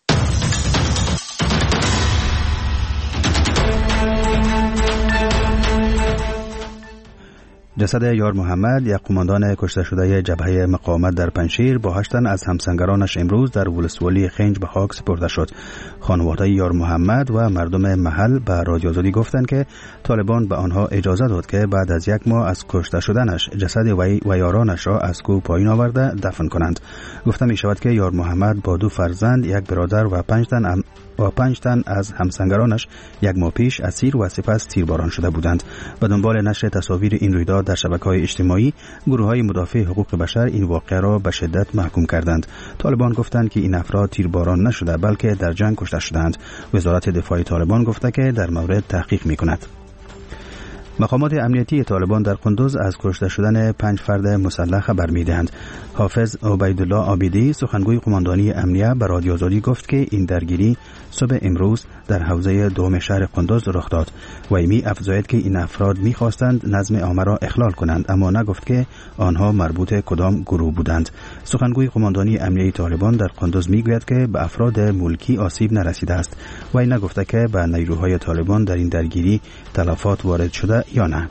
جسد یار محمد، یک قماندان کشته شده جبهه مقاومت در پنجشیر، با هشت تن از همسنگرانش امروز در ولسوالی خنج به خاک سپرده شد. خانواده یار محمد و مردم محل به رادیو آزادی گفتند که طالبان به آنها اجازه داد که بعد از یک ماه از کشته شدنش جسد وی و یارانش را از کوه پایین آورده دفن کنند. گفته می شود که یار محمد با دو فرزند، یک برادر و پنج تن و پنج تن از همسنگرانش یک ماه پیش اسیر و سپس تیرباران شده بودند. به دنبال نشر تصاویر این رویداد در شبکه‌های اجتماعی، گروه‌های مدافع حقوق بشر این واقعه را به شدت محکوم کردند. طالبان گفتند که این افراد تیرباران نشده بلکه در جنگ کشته شدند. وزارت دفاع طالبان گفته که در مورد تحقیق می‌کند. مقامات امنیتی طالبان در قندوز از کشته شدن پنج فرد مسلح خبر می‌دهند. حافظ عبیدالله عابدی، سخنگوی قماندانی امنیه، به رادیو آزادی گفت که این درگیری صبح امروز در حوزه دوم شهر قندوز رخ داد. وی می افزاید که این افراد می‌خواستند نظم عامه را اخلال کنند، اما نگفت که آنها مربوط کدام گروه بودند. سخنگوی قماندانی امنیه طالبان در قندوز می‌گوید که به افراد ملکی آسیب نرسیده است. وی نگفته که به نیروهای طالبان در این درگیری تلفات وارد شده یا نه.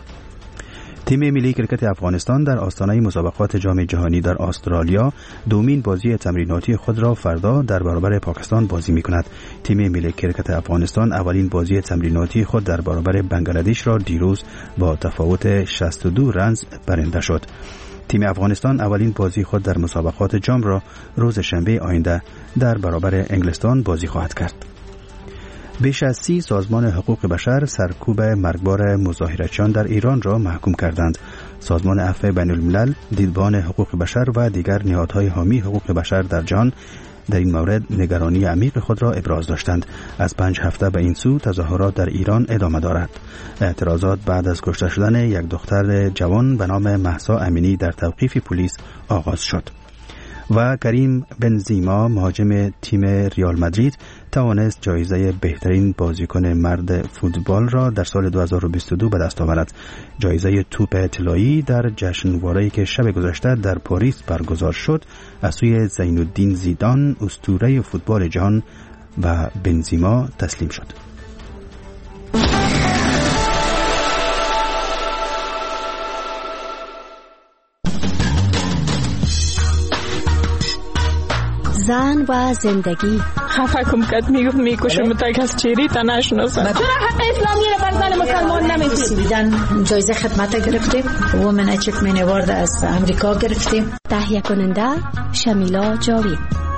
تیم ملی کرکت افغانستان در آستانه مسابقات جام جهانی در استرالیا دومین بازی تمریناتی خود را فردا در برابر پاکستان بازی می‌کند. تیم ملی کرکت افغانستان اولین بازی تمریناتی خود در برابر بنگلادش را دیروز با تفاوت شصت و دو رنز برنده شد. تیم افغانستان اولین بازی خود در مسابقات جام را روز شنبه آینده در برابر انگلستان بازی خواهد کرد. بیش از سی سازمان حقوق بشر سرکوب مرگبار مظاهرچیان در ایران را محکوم کردند. سازمان عفو بین‌الملل، دیدبان حقوق بشر و دیگر نهادهای حامی حقوق بشر در جهان در این مورد نگرانی عمیق خود را ابراز داشتند. از پنج هفته به این سو تظاهرات در ایران ادامه دارد. اعتراضات بعد از کشته شدن یک دختر جوان به نام مهسا امینی در توقیف پلیس آغاز شد. و کریم بنزیما، مهاجم تیم ریال مادرید، توانست جایزه بهترین بازیکن مرد فوتبال را در سال دو هزار و بیست و دو به دست آورد. جایزه توپ طلایی در جشنواره‌ای که شب گذشته در پاریس برگزار شد از سوی زین الدین زیدان، اسطوره فوتبال جهان، و بنزیما تسلیم شد. زن و زندگی. خفه کم کت میگفت میکشم تا کس چیری تا نشناسم. چرا حق اسلامی را بر زن مسلمان نمیدید؟ سویدن جایزه خدمت گرفتیم. وومن اچیومنت اوارد از امریکا گرفتیم. تهیه کننده شمیلا جاوید.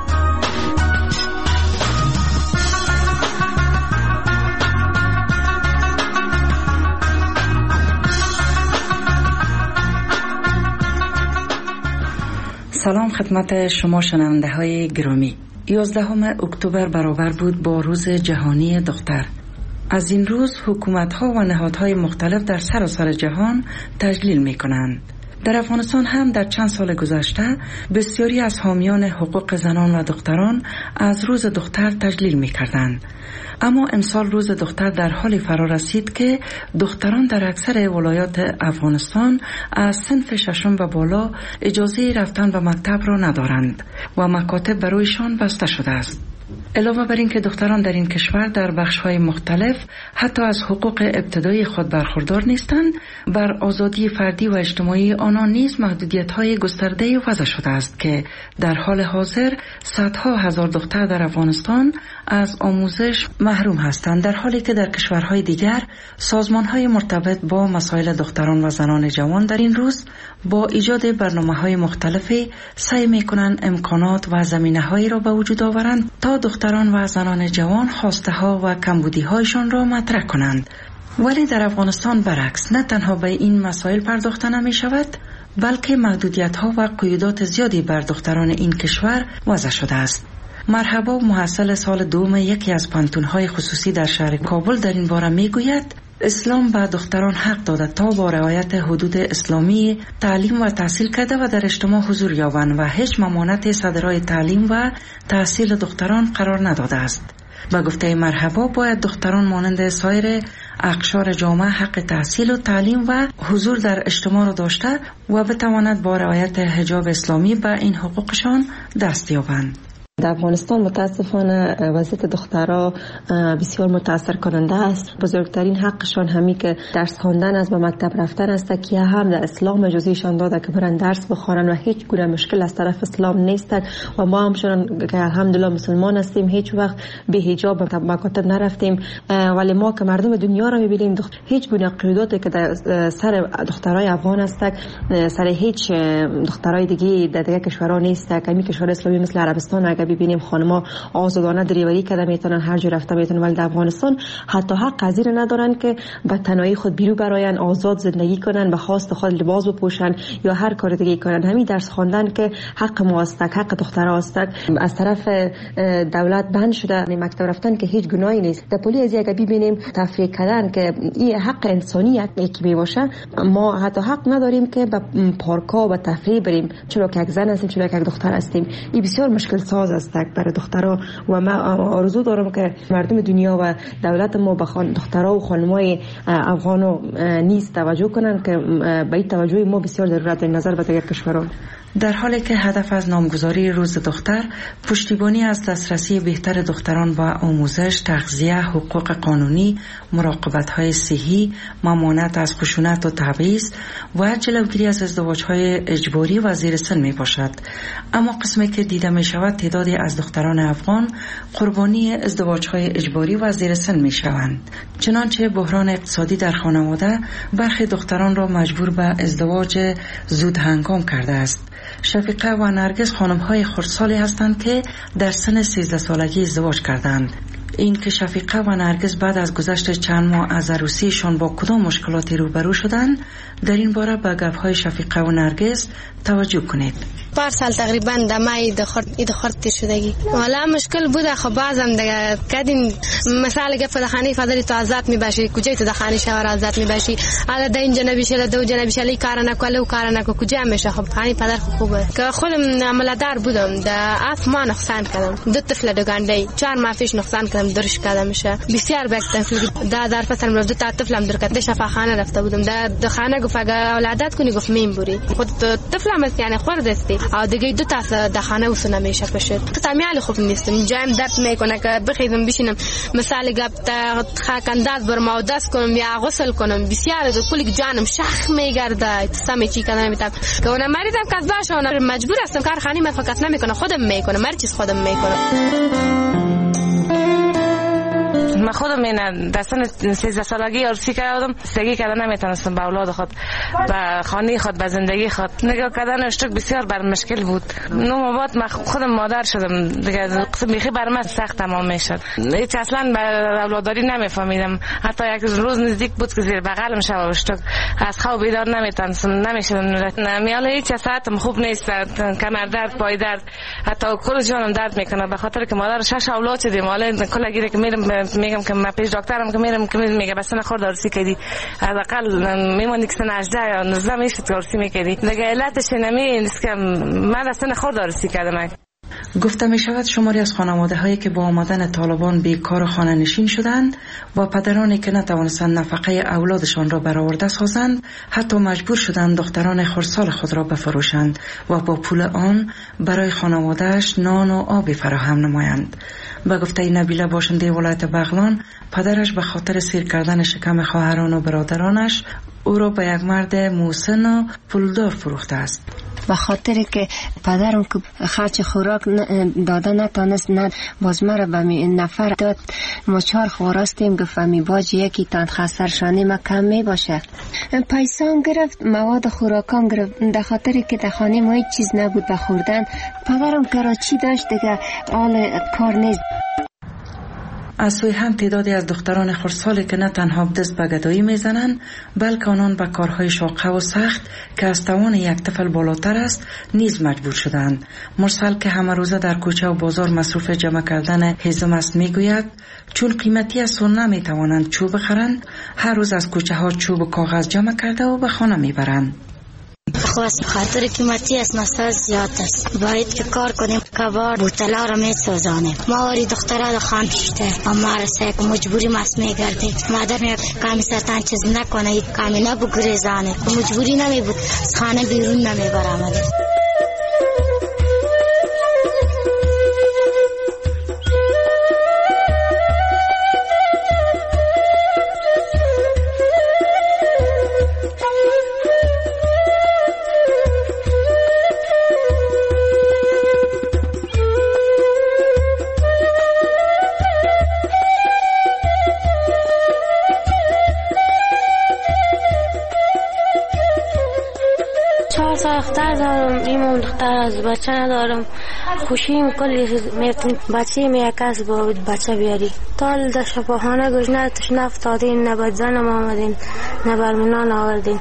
سلام خدمت شما شنونده های گرامی. یازدهم اکتبر برابر بود با روز جهانی دختر. از این روز حکومت ها و نهادهای مختلف در سراسر جهان تجلیل می کنند. در افغانستان هم در چند سال گذشته بسیاری از حامیان حقوق زنان و دختران از روز دختر تجلیل می کردند. اما امسال روز دختر در حال فرا رسید که دختران در اکثر ولایات افغانستان از صنف ششم و بالا اجازه رفتن به مکتب را ندارند و مکاتب برایشان بسته شده است. علاوه بر این که دختران در این کشور در بخش‌های مختلف حتی از حقوق ابتدایی خود برخوردار نیستند، بر آزادی فردی و اجتماعی آنان نیز محدودیت‌های گسترده وضع شده است که در حال حاضر صدها هزار دختر در افغانستان از آموزش محروم هستند، در حالی که در کشورهای دیگر سازمان‌های مرتبط با مسائل دختران و زنان جوان در این روز با ایجاد برنامه‌های مختلفی سعی می‌کنند امکانات و زمینه‌هایی را به وجود آورند تا دختران و زنان جوان خواسته‌ها و کمبودی‌هایشان را مطرح کنند. ولی در افغانستان برعکس، نه تنها به این مسائل پرداخته نمی‌شود، بلکه محدودیت‌ها و قیودات زیادی بر دختران این کشور وضع شده است. مرحبا محصل سال دوم یکی از پانتون‌های خصوصی در شهر کابل در این باره می‌گوید اسلام به دختران حق داده تا با رعایت حدود اسلامی تعلیم و تحصیل کرده و در اجتماع حضور یابند و هیچ ممانعت صدرای تعلیم و تحصیل دختران قرار نداده است. با گفته مرحبا باید دختران مانند سایر اقشار جامعه حق تحصیل و تعلیم و حضور در اجتماع را داشته و بتواند با رعایت حجاب اسلامی به این حقوقشان دست یابند. در افغانستان متاسفانه وضعیت دخترها بسیار متاثر کننده است. بزرگترین حقشان همی که درس خواندن است و مکتب رفتن است که هم در اسلام اجازهشان داده که برن درس بخوانند و هیچ گونه مشکل از طرف اسلام نیست و ما همچنان که الحمدلله مسلمان هستیم هیچ وقت به حجاب مکاتب نرفتیم، ولی ما که مردم دنیا را میبینیم هیچ گونه قیوداتی که در سر دخترای افغان است سر هیچ دخترای دیگه در دیگه کشورها نیست. کمی کشور اسلامی مثل عربستان اگر ببینیم خانم‌ها آزادانه دریوری کرده میتونن، هر جا رفته میتونن، ولی در افغانستان حتی حق قضیه ندارن که به تنهایی خود بیرون براین، آزاد زندگی کنن، به خواست خود لباس بپوشن یا هر کار دیگه کنن. همین درس خواندن که حق ما است، حق دخترها است، از طرف دولت بند شده. مکتب رفتن که هیچ گناهی نیست. در پلی از اگه ببینیم تفریح کردن که این حق انسانیت یکی میباشه، ما حتی حق نداریم که به پارک‌ها و تفریح بریم چرا که یک زن هستیم، چرا که یک دختر هستیم. این بسیار مشکل ساز است برای دخترها و ما آرزو دارم که مردم دنیا و دولت ما به دخترها و خانمای افغانو نیز توجه کنند که به این توجه ما بسیار ضرورت در نظر به دیگر کشورها. در حالی که هدف از نامگذاری روز دختر پشتیبانی از دسترسی بهتر دختران به آموزش، تغذیه، حقوق قانونی، مراقبت‌های صحی، ممانعت از خشونت و تبعیض و جلوگیری از ازدواج‌های اجباری و زیر سن میباشد. اما قسمی که دیده می‌شود تعدادی از دختران افغان قربانی ازدواج‌های اجباری و زیر سن می‌شوند. چنانچه بحران اقتصادی در خانواده برخی دختران را مجبور به ازدواج زود هنگام کرده است. شفیقه و نرگس خانم‌های خردسالی هستند که در سن سیزده سالگی ازدواج کردند. این که شفیقه و نرگس بعد از گذشت چند ماه از عروسیشان با کدام مشکلاتی روبرو شدند، در این باره به گپ‌های شفیقه و نرگس توجه کنید. پارسال تقریبا دمای دخورت اید خورتی شدگی ولی مشکل بوده. خب بعضم دیگه کدیم مثلا گپ دخانی فادری تو آزاد میباشی، کجای تو دخانی شوار آزاد میباشی، حالا د این جنبی شله دو جنبی شله کار نکوله و کار نکو کجا میشه. خب خانی پدر خوبه که خودم عملدار بودم، د اف ما نقصان کردم، دو طفل دوگانده چهار ماه پیش نقصان کردم، درش کردم میشه بسیار بک طفل دا در فصل مرد دو تا طفلم در کده شفاخانه رفته بودم، در دخانه گفت اگه اولادت کنی گفت میم بوری خود طفلم است یعنی خورد استی او دیگه دو تا دخانه وسو نمیشه بشه. تو تمیال خوب نیستم، جایم درد میکنه که بخیدم بشینم مثلا گپ تا خاکنداز بر ما دست کنم یا غسل کنم بسیار کلی جانم شخ میگرده. سمی چی کنم میتم که اون مریضم که داشتم مجبور هستم کارخانه من فقط نمیکنه خودم میکنم، هر چیز خودم میکنم. من خودم این دستان سیزده سالگی عروسی کردم، زندگی کردن نمیتونستم با اولاد خود، با خانه خود، با زندگی خود نگاه کردن اشتک بسیار بر مشکل بود. نو بعد من خودم مادر شدم دیگه، قسم بیخی بر من سخت تمام میشد. هیچ اصلا با اولاداری نمیفهمیدم. حتی یک روز نزدیک بود که زیر بغلم شب اشتک از خواب بیدار نمیتونستم، نمیشدم. میال هیچ ساعتم خوب نیست، کمر درد، پای درد، حتی کل جانم درد میکنه به خاطر که مادر شش اولاد شدیم. حالا کلا گیره که میرم میگم که که من پیش دکترم که میرم که میگه بس سن خورد عروسی کردی حداقل میموندی که سن هجده یا نوزده میشد عروسی میکردی دیگه علتش نمی نیست که من از سن خورد عروسی کردم. گفته می شود شماری از خانواده هایی که با آمدن طالبان بیکار و خانه نشین شدند و پدرانی که نتوانستند نفقه اولادشان را برآورده سازند حتی مجبور شدند دختران خردسال خود را بفروشند و با پول آن برای خانوادهش نان و آبی فراهم نمایند. به گفته نبیله باشنده ولایت بغلان، پدرش به خاطر سیر کردن شکم خواهران و برادرانش او را به یک مرد محسن و پولدار فروخته است. به خاطر که پدرم که خرچ خوراک داده نتانست نه باز مرا به این نفر داد. ما چهار خواراستیم گفتمی باج یکی تان خسرشانی ما کم می باشه. پیسان گرفت، مواد خوراکان گرفت. در خاطر که در خانه ما هیچ چیز نبود به خوردن. پدرم کراچی داشت دیگه آل کار نیست. از سوی هم تعدادی از دختران خردسالی که نه تنها دست به گدایی میزنند بلکه آنان به کارهای شاقه و سخت که از توان یک طفل بالاتر است نیز مجبور شدند. مرسل که همه روزه در کوچه و بازار مصروف جمع کردن هیزم است میگوید چون قیمتی از سون نمیتوانند چوب بخرند، هر روز از کوچه ها چوب و کاغذ جمع کرده و به خانه میبرند. خواست خاطر قیمتی است مصرف زیاد است، باید که کار کنیم کبار بوتلا را می سازانیم. ما وری دختره را خان پیشته اما رسه که مجبوری مست می گردیم. مادر می کامی سرطان چیز نکنه کامی نبگریزانه مجبوری نمی بود از خانه بیرون نمی برامده. دختر دارم، ایمون دختر از بچه ندارم. خوشیم کلی میتونیم بچه می کس با بچه بیاری. تال در شباهانه گوشنه تش نفتادین، نه بد زنم آمدین، نه برمونان آوردین.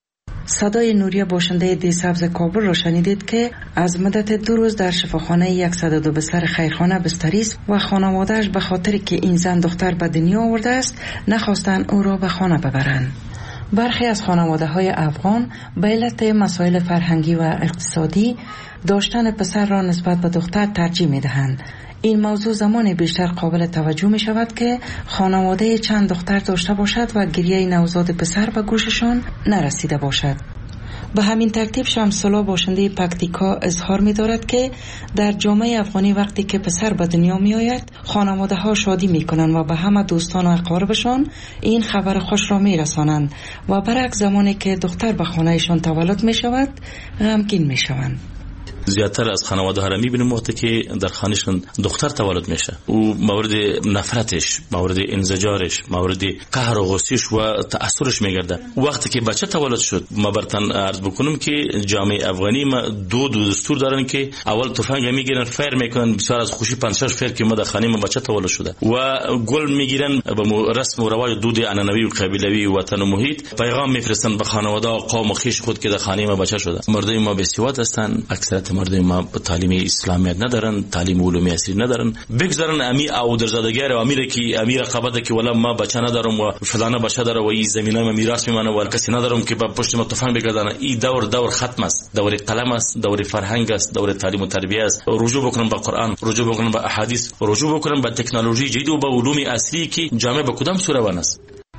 صدای نوریه باشنده دی سبز کابل را شنیدید که از مدت دو روز در شفاخانه صد و دو بستر خیرخانه بستری است و خانواده‌اش به خاطر که این زن دختر به دنیا آورده است نخواستند او را به خانه ببرند. برخی از خانواده های افغان به علت مسائل فرهنگی و اقتصادی داشتن پسر را نسبت به دختر ترجیح می دهند. این موضوع زمان بیشتر قابل توجه می شود که خانواده چند دختر داشته باشد و گریه نوزاد پسر به گوششان نرسیده باشد. به همین ترتیب شمس‌الله باشنده پکتیکا اظهار می دارد که در جامعه افغانی وقتی که پسر به دنیا می آید خانواده ها شادی می کنند و به همه دوستان و اقاربشان این خبر خوش را می رسانند و برعکس زمانی که دختر به خانهشان تولد می شود غمگین می شوند. زیادتر از خانواده ها را میبینیم وقتی که در خانهشون دختر تولد میشه او مورد نفرتش، مورد انزجارش، مورد قهر و غصهش و تأثرش میگرده. وقتی که بچه تولد شد ما برتن عرض بکنم که جامعه افغانی ما دو دو دستور دارن که اول تفنگ میگیرن فیر میکنن بسیار از خوشی پنجاه فیر که ما در خانه ما بچه تولد شده و گل میگیرن به رسم و رواج دود عنعنوی و قبیلوی و وطن و محیط پیغام میفرستن به خانواده و قوم و خویش خود که در خانه ما بچه شده. مردم ما بسیواد هستن، اکثریت مردم ما تعلیم اسلامیت ندارن، تعلیم علوم عصری ندارن. بگذارن امی او درزادگی و امیر که امیر قباده که ولا ما بچه ندارم و فلانه بچه داره و این زمینه ما میراث میمانه و کسی ندارم که با پشت ما تفنگ بگردن. این دور دور ختم است، دور قلم است، دور فرهنگ است، دور تعلیم و تربیت است. رجوع بکنن به قرآن، رجوع بکنن به احادیث، رجوع بکنن به تکنولوژی جدید و به علوم عصری که جامعه به کدام سو روان است.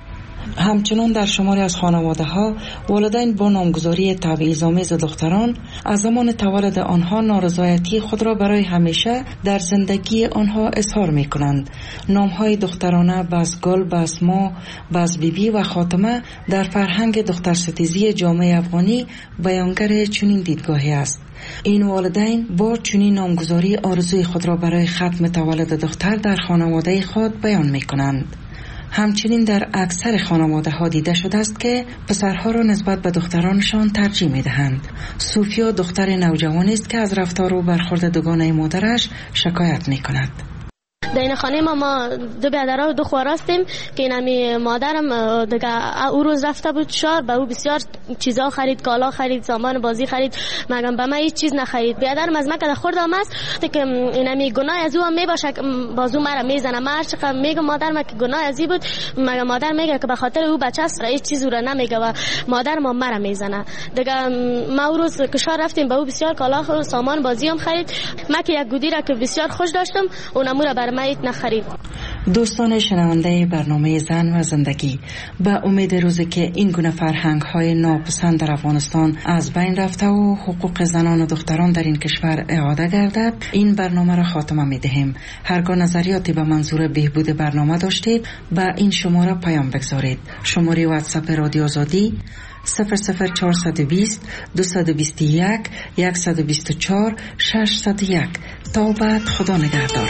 همچنان در شماری از خانواده ها والدین با نامگذاری تبعیض‌آمیز دختران از زمان تولد آنها نارضایتی خود را برای همیشه در زندگی آنها اظهار می کنند. نام های دخترانه بزگل، بسما، بزبیبی و خاتمه در فرهنگ دخترستیزی جامعه افغانی بیانگر چنین دیدگاهی است. این والدین با چنین نامگذاری آرزوی خود را برای ختم تولد دختر در خانواده خود بیان می کنند. همچنین در اکثر خانواده ها دیده شده است که پسرها را نسبت به دخترانشان ترجیح می دهند. صوفیا دختر نوجوانی است که از رفتار و برخورد دوگانه مادرش شکایت می کند. در این خانه ما ما دو برادر و دو خواهر هستیم که اینمی مادرم دیگه او روز رفته بود شهر، به او بسیار چیزا خرید، کالا خرید، سامان بازی خرید، مگم به من هیچ چیز نخرید. برادرم از مکه خوردم است که اینمی گناه از او هم میباشه، بازو مرا میزنه. من هر چقدر میگم مادرم که گناه ازی بود، مگه مادر میگه که به خاطر او بچه است هیچ چیز رو نمیگه و مادر ما مرا میزنه. دیگه ما او روز که شهر رفتیم به او بسیار کالا و سامان بازی هم خرید. من که یک گودی را که بسیار خوش داشتم اونم را بر من نخرید. دوستان شنونده برنامه زن و زندگی، به امید روزی که این گونه فرهنگ های ناپسند در افغانستان از بین رفته و حقوق زنان و دختران در این کشور اعاده گردد، این برنامه را خاتمه می دهیم. هرگاه نظریاتی به منظور بهبود برنامه داشتید به این شماره پیام بگذارید. شماره واتساپ رادیو آزادی صفر صفر چهارصد و بیست دویست و بیست و یک صد و بیست و چهار ششصد و یک. تا بعد، خدا نگهدار.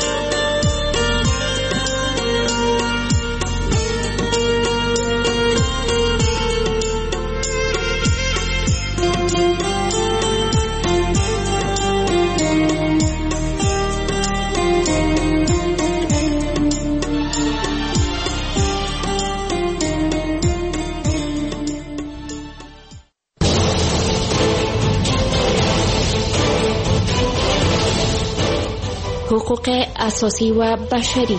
حقوق اساسی و بشری.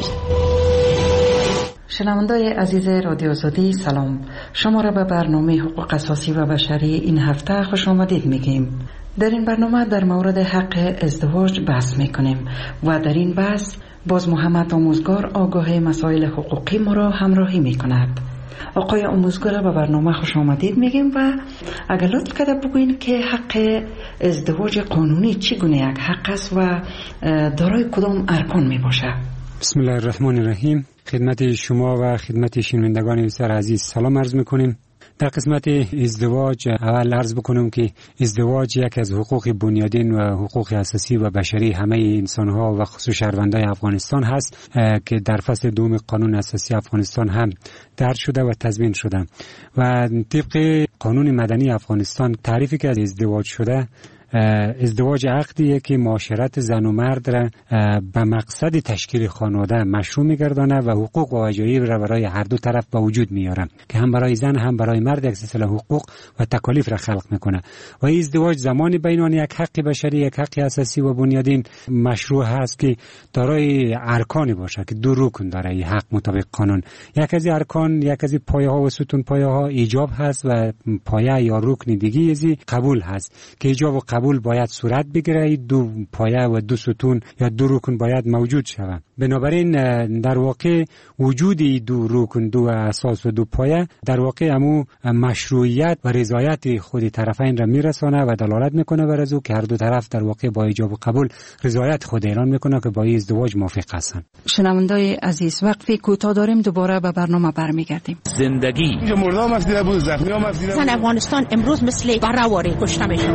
شنوندای عزیز رادیو آزادی سلام، شما را به برنامه حقوق اساسی و بشری این هفته خوش آمدید میگیم. در این برنامه در مورد حق ازدواج بحث میکنیم و در این بحث باز محمد آموزگار آگاه مسائل حقوقی ما را همراهی میکند. آقای آموزگار به برنامه خوش آمدید میگیم و اگر لطف کرده بگوین که حق ازدواج قانونی چگونه یک حق است و دارای کدام ارکان می باشه؟ بسم الله الرحمن الرحیم. خدمت شما و خدمت شنوندگان بسیار عزیز سلام عرض میکنیم. در قسمت ازدواج اول عرض بکنم که ازدواج یک از حقوق بنیادین و حقوق اساسی و بشری همه انسان‌ها و خصوص شهروندان افغانستان هست که در فصل دوم قانون اساسی افغانستان هم درج شده و تضمین شده و طبق قانون مدنی افغانستان تعریفی که از ازدواج شده، ازدواج عقدیه که معاشرت زن و مرد را به مقصد تشکیل خانواده مشروع می‌گردانه و حقوق و وجایب را برای هر دو طرف به وجود میاره که هم برای زن هم برای مرد یک سلسله حقوق و تکالیف را خلق میکنه و این ازدواج زمانی بین یک حق بشری، یک حق اساسی و بنیادین مشروع هست که دارای ارکانی باشه که دو رکن داره این حق مطابق قانون. یک از ارکان، یک از پایه ها و ستون پایه ها ایجاب هست و پایه یا رکن دیگه ازی قبول هست که ایجاب و قبول باید صورت بگیره. دو پایه و دو ستون یا دو رکن باید موجود شود. بنابراین در واقع وجود دو رکن، دو اساس و دو پایه در واقع امو مشروعیت و رضایت خود طرفین را میرسانه و دلالت میکنه بر از او که هر دو طرف در واقع با ایجاب و قبول رضایت خود اعلان میکنه که با این ازدواج موافق هستند. شنوندای عزیز، وقتی کوتاه داریم دوباره به برنامه برمیگردیم. زندگی زن افغانستان امروز مثل برآوری کشته میشن.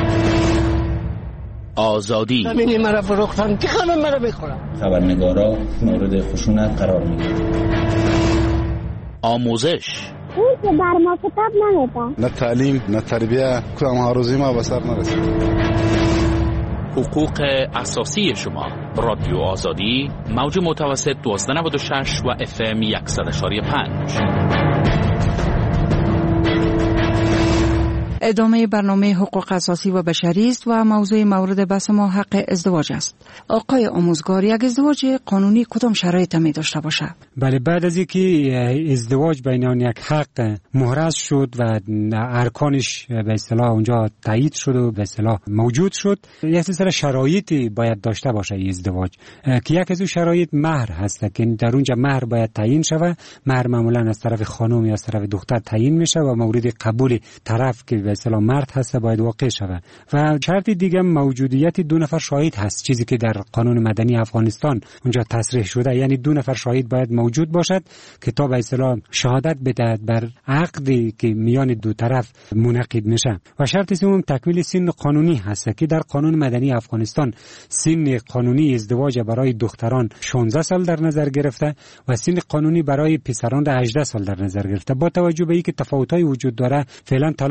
آزادی. زمینی مرا فروختن که خانم مرا بخورم. خبرنگارا مورد خشونت قرار میگیرن. آموزش. اون که بر ما کتاب نمیده. نه تعلیم، نه تربیه، کدام هاروزی ما به سر نرسید. حقوق اساسی شما. رادیو آزادی، موج متوسط دویست و نود و شش و اف ام صد و پنج. ادامه برنامه حقوق اساسی و بشری است و موضوع مورد بحث ما حق ازدواج است. آقای آموزگار، یک ازدواج قانونی کدام شرایط می داشته باشه؟ بله، بعد از اینکه ازدواج بین یک حق محرز شد و ارکانش به اصطلاح اونجا تایید شد و به اصطلاح موجود شد، یک سری شرایطی باید داشته باشه این ازدواج که یک از اون شرایط مهر هست که در اونجا مهر باید تعیین شود. مهر معمولا از طرف خانم یا از طرف دختر تعیین میشه و مورد قبول طرف که به اصطلاح مرد هست باید واقع شود. و شرط دیگه موجودیت دو نفر شاهد هست، چیزی که در قانون مدنی افغانستان اونجا تصریح شده، یعنی دو نفر شاهد باید موجود باشد که تا به اصطلاح شهادت بدهد بر عقدی که میان دو طرف منعقد میشه. و شرط سوم تکمیل سن قانونی هست که در قانون مدنی افغانستان سن قانونی ازدواج برای دختران شانزده سال در نظر گرفته و سن قانونی برای پسران هجده سال در نظر گرفته. با توجه به اینکه تفاوت‌های وجود داره، فعلا تلاش حقوق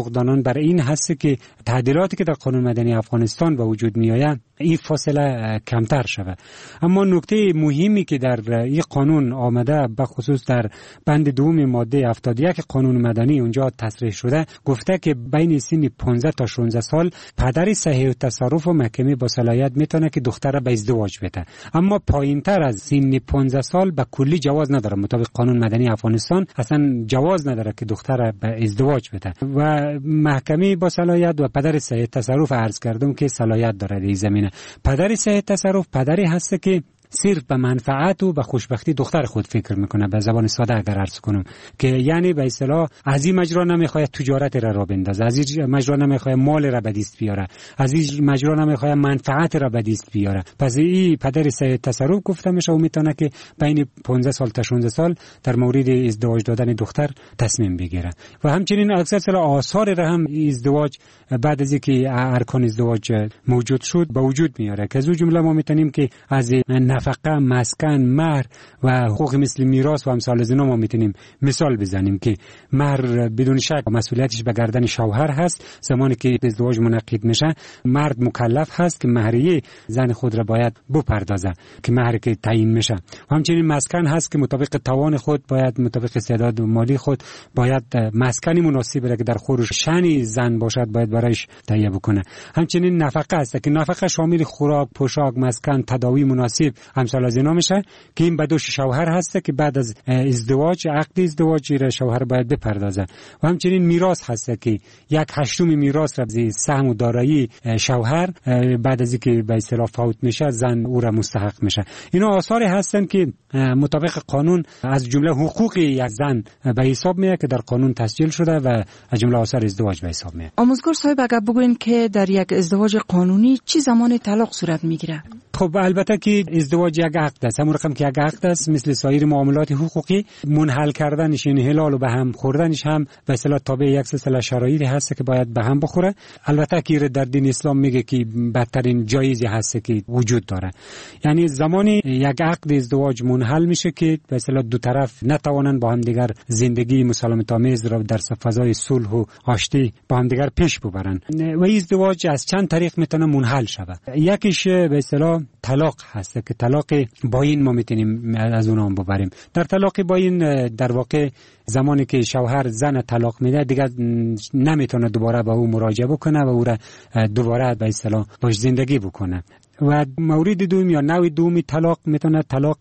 حقوقدانان بر این هست که تعدیلاتی که در قانون مدنی افغانستان به وجود میآید این فاصله کمتر شود. اما نکته مهمی که در این قانون آمده به خصوص در بند دوم ماده هفتاد و یک قانون مدنی اونجا تصریح شده، گفته که بین سن پانزده تا شانزده سال پدر صحیح التصرف و محکمه با صلاحیت میتونه که دختر را به ازدواج بده. اما پایینتر از سن پانزده سال به کلی جواز نداره. مطابق قانون مدنی افغانستان اصلا جواز نداره که دختر را به ازدواج بده و محکمه با صلاحیت و پدر صحیح التصرف عرض کردم که صلاحیت داره در این زمینه. پدر صحیح التصرف پدری هست که صرف به منفعت و به خوشبختی دختر خود فکر میکنه. به زبان ساده اگر عرض کنم که یعنی به اصطلاح از این مجرا نمیخواد تجارت را را بندازه، از این مجرا نمیخواد مال را به دست بیاره، از این مجرا نمیخواد منفعت را به دست بیاره. پس این پدر صحیح تصرف گفته میشه و میتونه که بین پانزده سال تا شانزده سال در مورد ازدواج دادن دختر تصمیم بگیره. و همچنین اکثر آثار را هم ازدواج بعد از اینکه ارکان ازدواج موجود شد به وجود میاره که از اون جمله ما میتونیم که از نفقه، مسکن، مهر و حقوق مثل میراث و امثال از اینا ما میتونیم مثال بزنیم که مهر بدون شک مسئولیتش به گردن شوهر هست. زمانی که ازدواج منعقد میشه مرد مکلف هست که مهریه زن خود را باید بپردازه که مهری که تعیین میشه. و همچنین مسکن هست که مطابق توان خود باید مطابق استعداد مالی خود باید مسکنی مناسب را که در خور شأن زن باشد باید برایش تهیه بکنه. همچنین نفقه هست که نفقه شامل خوراک، پوشاک، مسکن، تداوی مناسب امثال از اینا میشه که این به دوش شوهر هست که بعد از ازدواج عقد ازدواج را شوهر باید بپردازه. و همچنین میراث هست که یک هشتم میراث را از سهم و دارایی شوهر بعد از اینکه به اصطلاح فوت میشه زن او را مستحق میشه. اینا آثاری هستن که مطابق قانون از جمله حقوق یک زن به حساب میاد که در قانون تسجیل شده و از جمله آثار ازدواج به حساب میاد. آموزگار صاحب اگر بگوین که در یک ازدواج قانونی چه زمان طلاق صورت میگیره؟ خب البته که ازدواج یک عقد است، همون رقم که یک عقد است مثل سایر معاملات حقوقی منحل کردنش یعنی حلال و به هم خوردنش هم به اصطلاح تابع یک سلسله شرایطی هست که باید به هم بخوره. البته که در دین اسلام میگه که بدترین جایزی هست که وجود داره، یعنی زمانی یک عقد ازدواج منحل میشه که به اصطلاح دو طرف نتوانند با هم دیگر زندگی مسالمت آمیز را در فضای صلح و آشتی با هم دیگر پیش ببرن. و ازدواج از چند طریق میتونه منحل شود. یکیش به اصطلاح طلاق هست که طلاق باین ما میتونیم از اون هم ببریم. در طلاق باین در واقع زمانی که شوهر زن طلاق میده دیگه نمیتونه دوباره به او مراجعه بکنه و او را دوباره به اصطلاح باش زندگی بکنه. و مورد دوم یا نوع دومی طلاق میتونه طلاق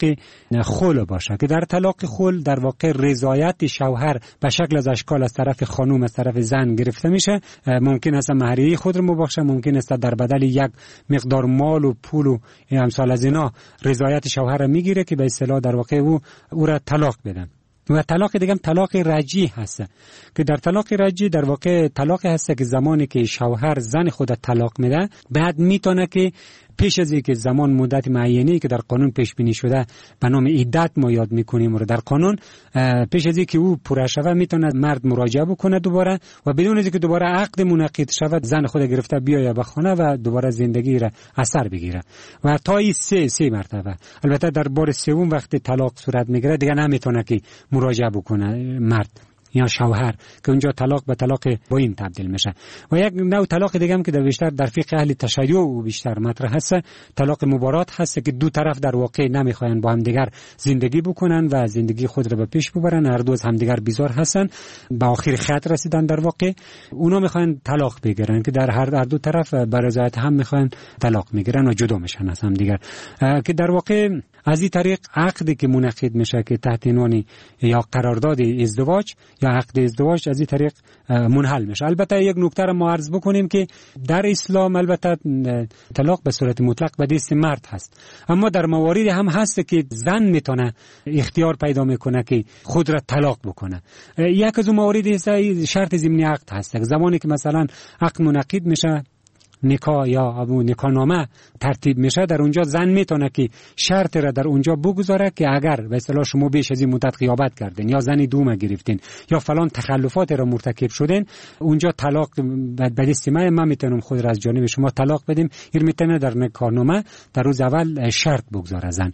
خلع باشه که در طلاق خلع در واقع رضایت شوهر به شکل از اشکال از طرف خانم از طرف زن گرفته میشه. ممکن است مهریه خود رو مبخشه، ممکن است در بدل یک مقدار مال و پول و امثال از اینا رضایت شوهر رو میگیره که به اصطلاح در واقع او او را طلاق بده. و طلاق دیگه هم طلاق رجعی هست که در طلاق رجعی در واقع طلاق هست که زمانی که شوهر زن خود طلاق میده بعد میتونه که پیش از اینکه زمان مدت معینی که در قانون پیش بینی شده به نام عدت ما یاد میکنیم رو در قانون پیش از اینکه او پوره شود میتونه مرد مراجعه بکنه دوباره و بدون اینکه دوباره عقد منعقد شود زن خود گرفته بیاید به خانه و دوباره زندگی را اثر بگیره و تا این سه سه مرتبه. البته در بار سوم وقتی طلاق صورت میگیره دیگه نمیتونه که مراجعه بکنه مرد یا شوهر که اونجا طلاق به طلاق باین تبدیل میشه. و یک نوع طلاق دیگه هم که در بیشتر در فقه اهل تشیع و بیشتر مطرح هست طلاق مبارات هست که دو طرف در واقع نمیخواین با هم دیگر زندگی بکنن و زندگی خود را به پیش ببرن، هر دو از هم دیگر بیزار هستن، به آخر خط رسیدن در واقع اونا میخواین طلاق بگیرن که در هر دو طرف به رضایت هم میخواین طلاق میگیرن و جدا میشن از هم دیگر که در واقع از این طریق عقدی که منعقد میشه که تحت عنوان یا قرارداد ازدواج یا عقد ازدواج از این طریق منحل میشه. البته یک نکته را ما عرض بکنیم که در اسلام البته طلاق به صورت مطلق به دست مرد هست، اما در مواردی هم هست که زن میتونه اختیار پیدا میکنه که خود را طلاق بکنه. یک از اون موارد شرط ضمنی عقد هست. زمانی که مثلا عقد منعقد میشه نکاح یا نکاحنامه ترتیب میشه، در اونجا زن میتونه که شرط را در اونجا بگذاره که اگر به اصطلاح شما بیش از این مدت غیابت کردین یا زنی دوم گرفتین یا فلان تخلفات را مرتکب شدین، اونجا طلاق به دست من من میتونم خود را از جانب شما طلاق بدیم. این میتونه در نکاحنامه در روز اول شرط بگذاره زن.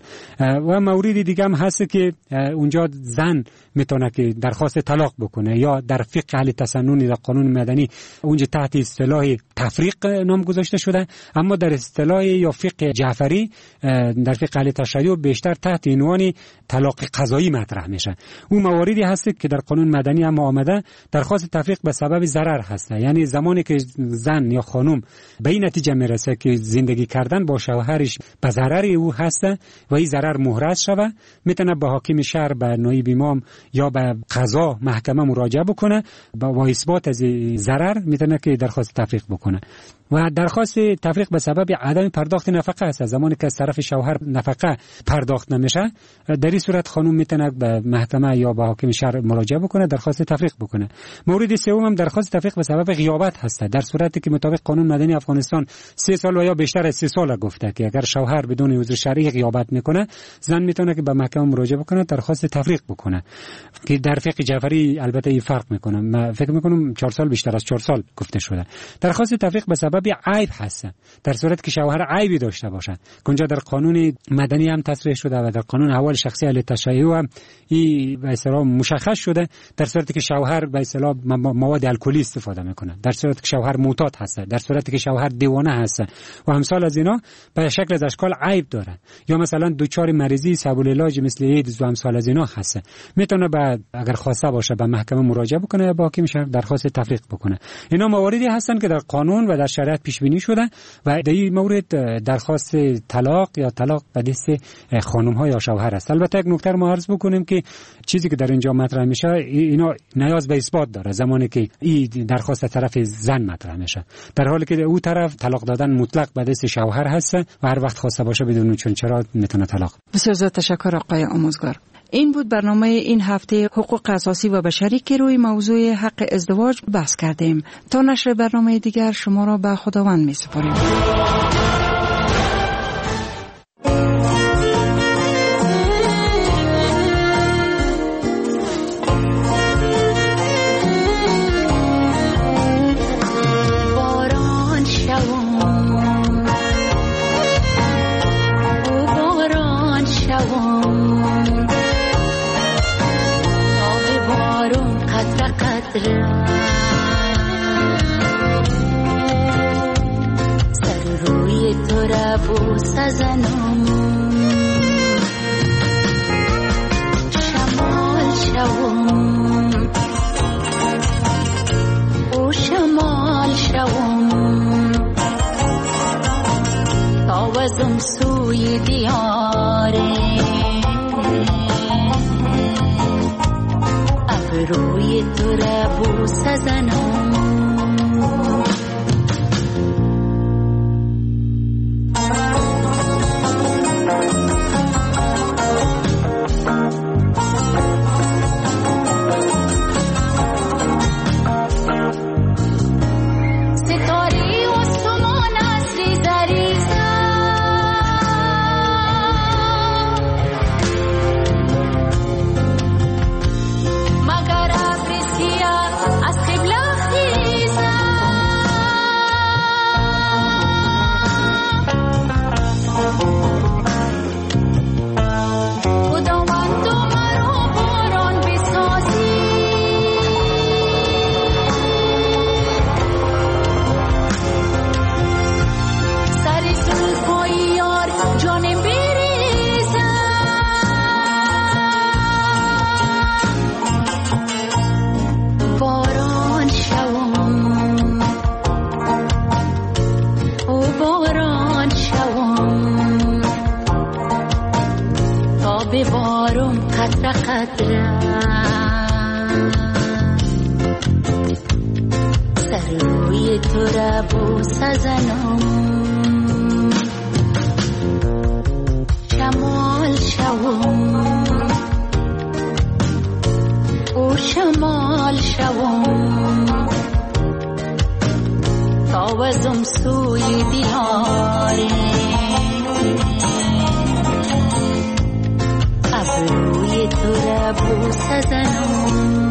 و موردی دیگه هم هست که اونجا زن میتونه که درخواست طلاق بکنه، یا در فقه اهل تسنن در قانون مدنی اونجا تحت اصطلاح تفریق نام گذاشته شده، اما در اصطلاح یا فقه جعفری در فقه اهل تشیع بیشتر تحت عنوان طلاق قضایی مطرح میشه. اون مواردی هست که در قانون مدنی هم آمده درخواست تفریق به سبب ضرر هست، یعنی زمانی که زن یا خانم به این نتیجه میرسه که زندگی کردن با شوهرش به ضرر او هست و این ضرر محرز شوه، میتونه به حاکم شهر، به نایب امام یا به قضا محکمه مراجعه بکنه با اثبات از ضرر میتونه که درخواست تفریق بکنه. و درخواست تفریق به سبب عدم پرداخت نفقه است. زمانی که از طرف شوهر نفقه پرداخت نمیشه، در این صورت خانم میتونه به محکمه یا به حاکم شهر مراجعه بکنه، درخواست تفریق بکنه. مورد سوم هم درخواست تفریق به سبب غیابت هست، در صورتی که مطابق قانون مدنی افغانستان سه سال و یا بیشتر از سه سال گفته که اگر شوهر بدون عذر شرعی غیابت میکنه، زن میتونه که به محکمه مراجعه بکنه، درخواست تفریق بکنه، که در فقه جعفری البته این فرق میکنه. من فکر میکنم چهار سال بیشتر از چهار سال گفته شده. درخواست تفریق به سبب عیب هست، در صورتی که شوهر عیبی داشته باشه، که اونجا در قانون مدنی هم تصریح شده و در قانون احوال شخصی اهل تشیع هم این به اصطلاح مشخص شده، در صورتی که شوهر به اصطلاح مواد الکلی استفاده میکنه، در صورتی که شوهر معتاد هست، در صورتی که شوهر دیوانه هست و امثال از اینا به شکل از اشکال عیب داره، یا مثلا دچار مریضی سبب العلاج مثل ایدز و امثال از اینا هست، میتونه بعد اگر خواسته باشه به محکمه مراجعه بکنه یا با حاکم شهر درخواست تفریق بکنه. اینا مواردی هستن که در قانون و در شریعت پیش بینی شده و در این مورد درخواست طلاق یا طلاق به دست خانم ها یا شوهر است. البته یک نکته ما عرض بکنیم که چیزی که در اینجا مطرح میشه اینا نیاز به اثبات داره زمانی که این درخواست طرف زن مطرح میشه، در حالی که او طرف طلاق دادن مطلق به دست شوهر هست و هر وقت خواسته باشه بدون چون چرا میتونه طلاق. بسیار زیاد تشکر آقای آموزگار. این بود برنامه این هفته حقوق اساسی و بشری که روی موضوع حق ازدواج بحث کردیم. تا نشر برنامه دیگر شما را به خداوند می سپاریم. سر روی تو را بوسه زنم، شمال شوم او شمال شوم، تاوزم سوی دیاره روی تو را بوسه زنم. تاوزم سوی دیاره ابروی تو را بوسه زنم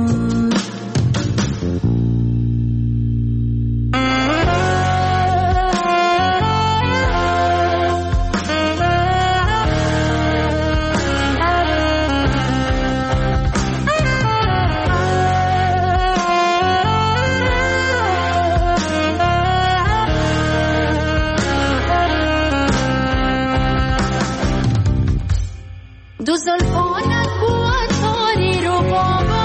دو زلفانت بود تاری رو بابا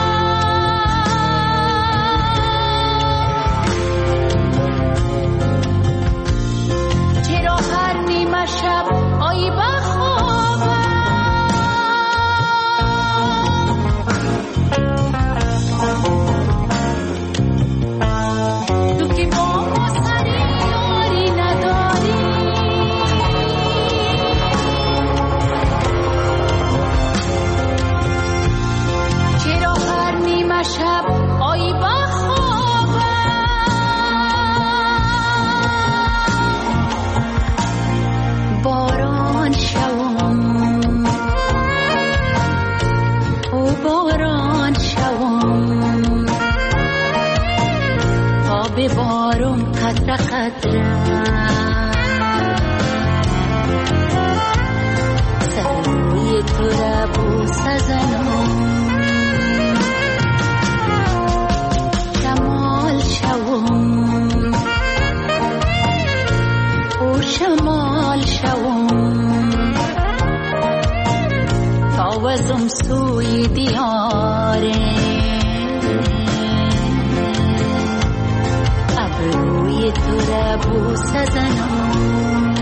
چرا هر نیمه شب آیی بخوابم تو که با ما سری یاری نداری شب آیی بخوابم باران شوم او باران شوم تا ببارم قطره قطره سر روی تو را بوسه زنم شمال شوم تاوزم سوی دیاره ابروی تو را بوسه زنم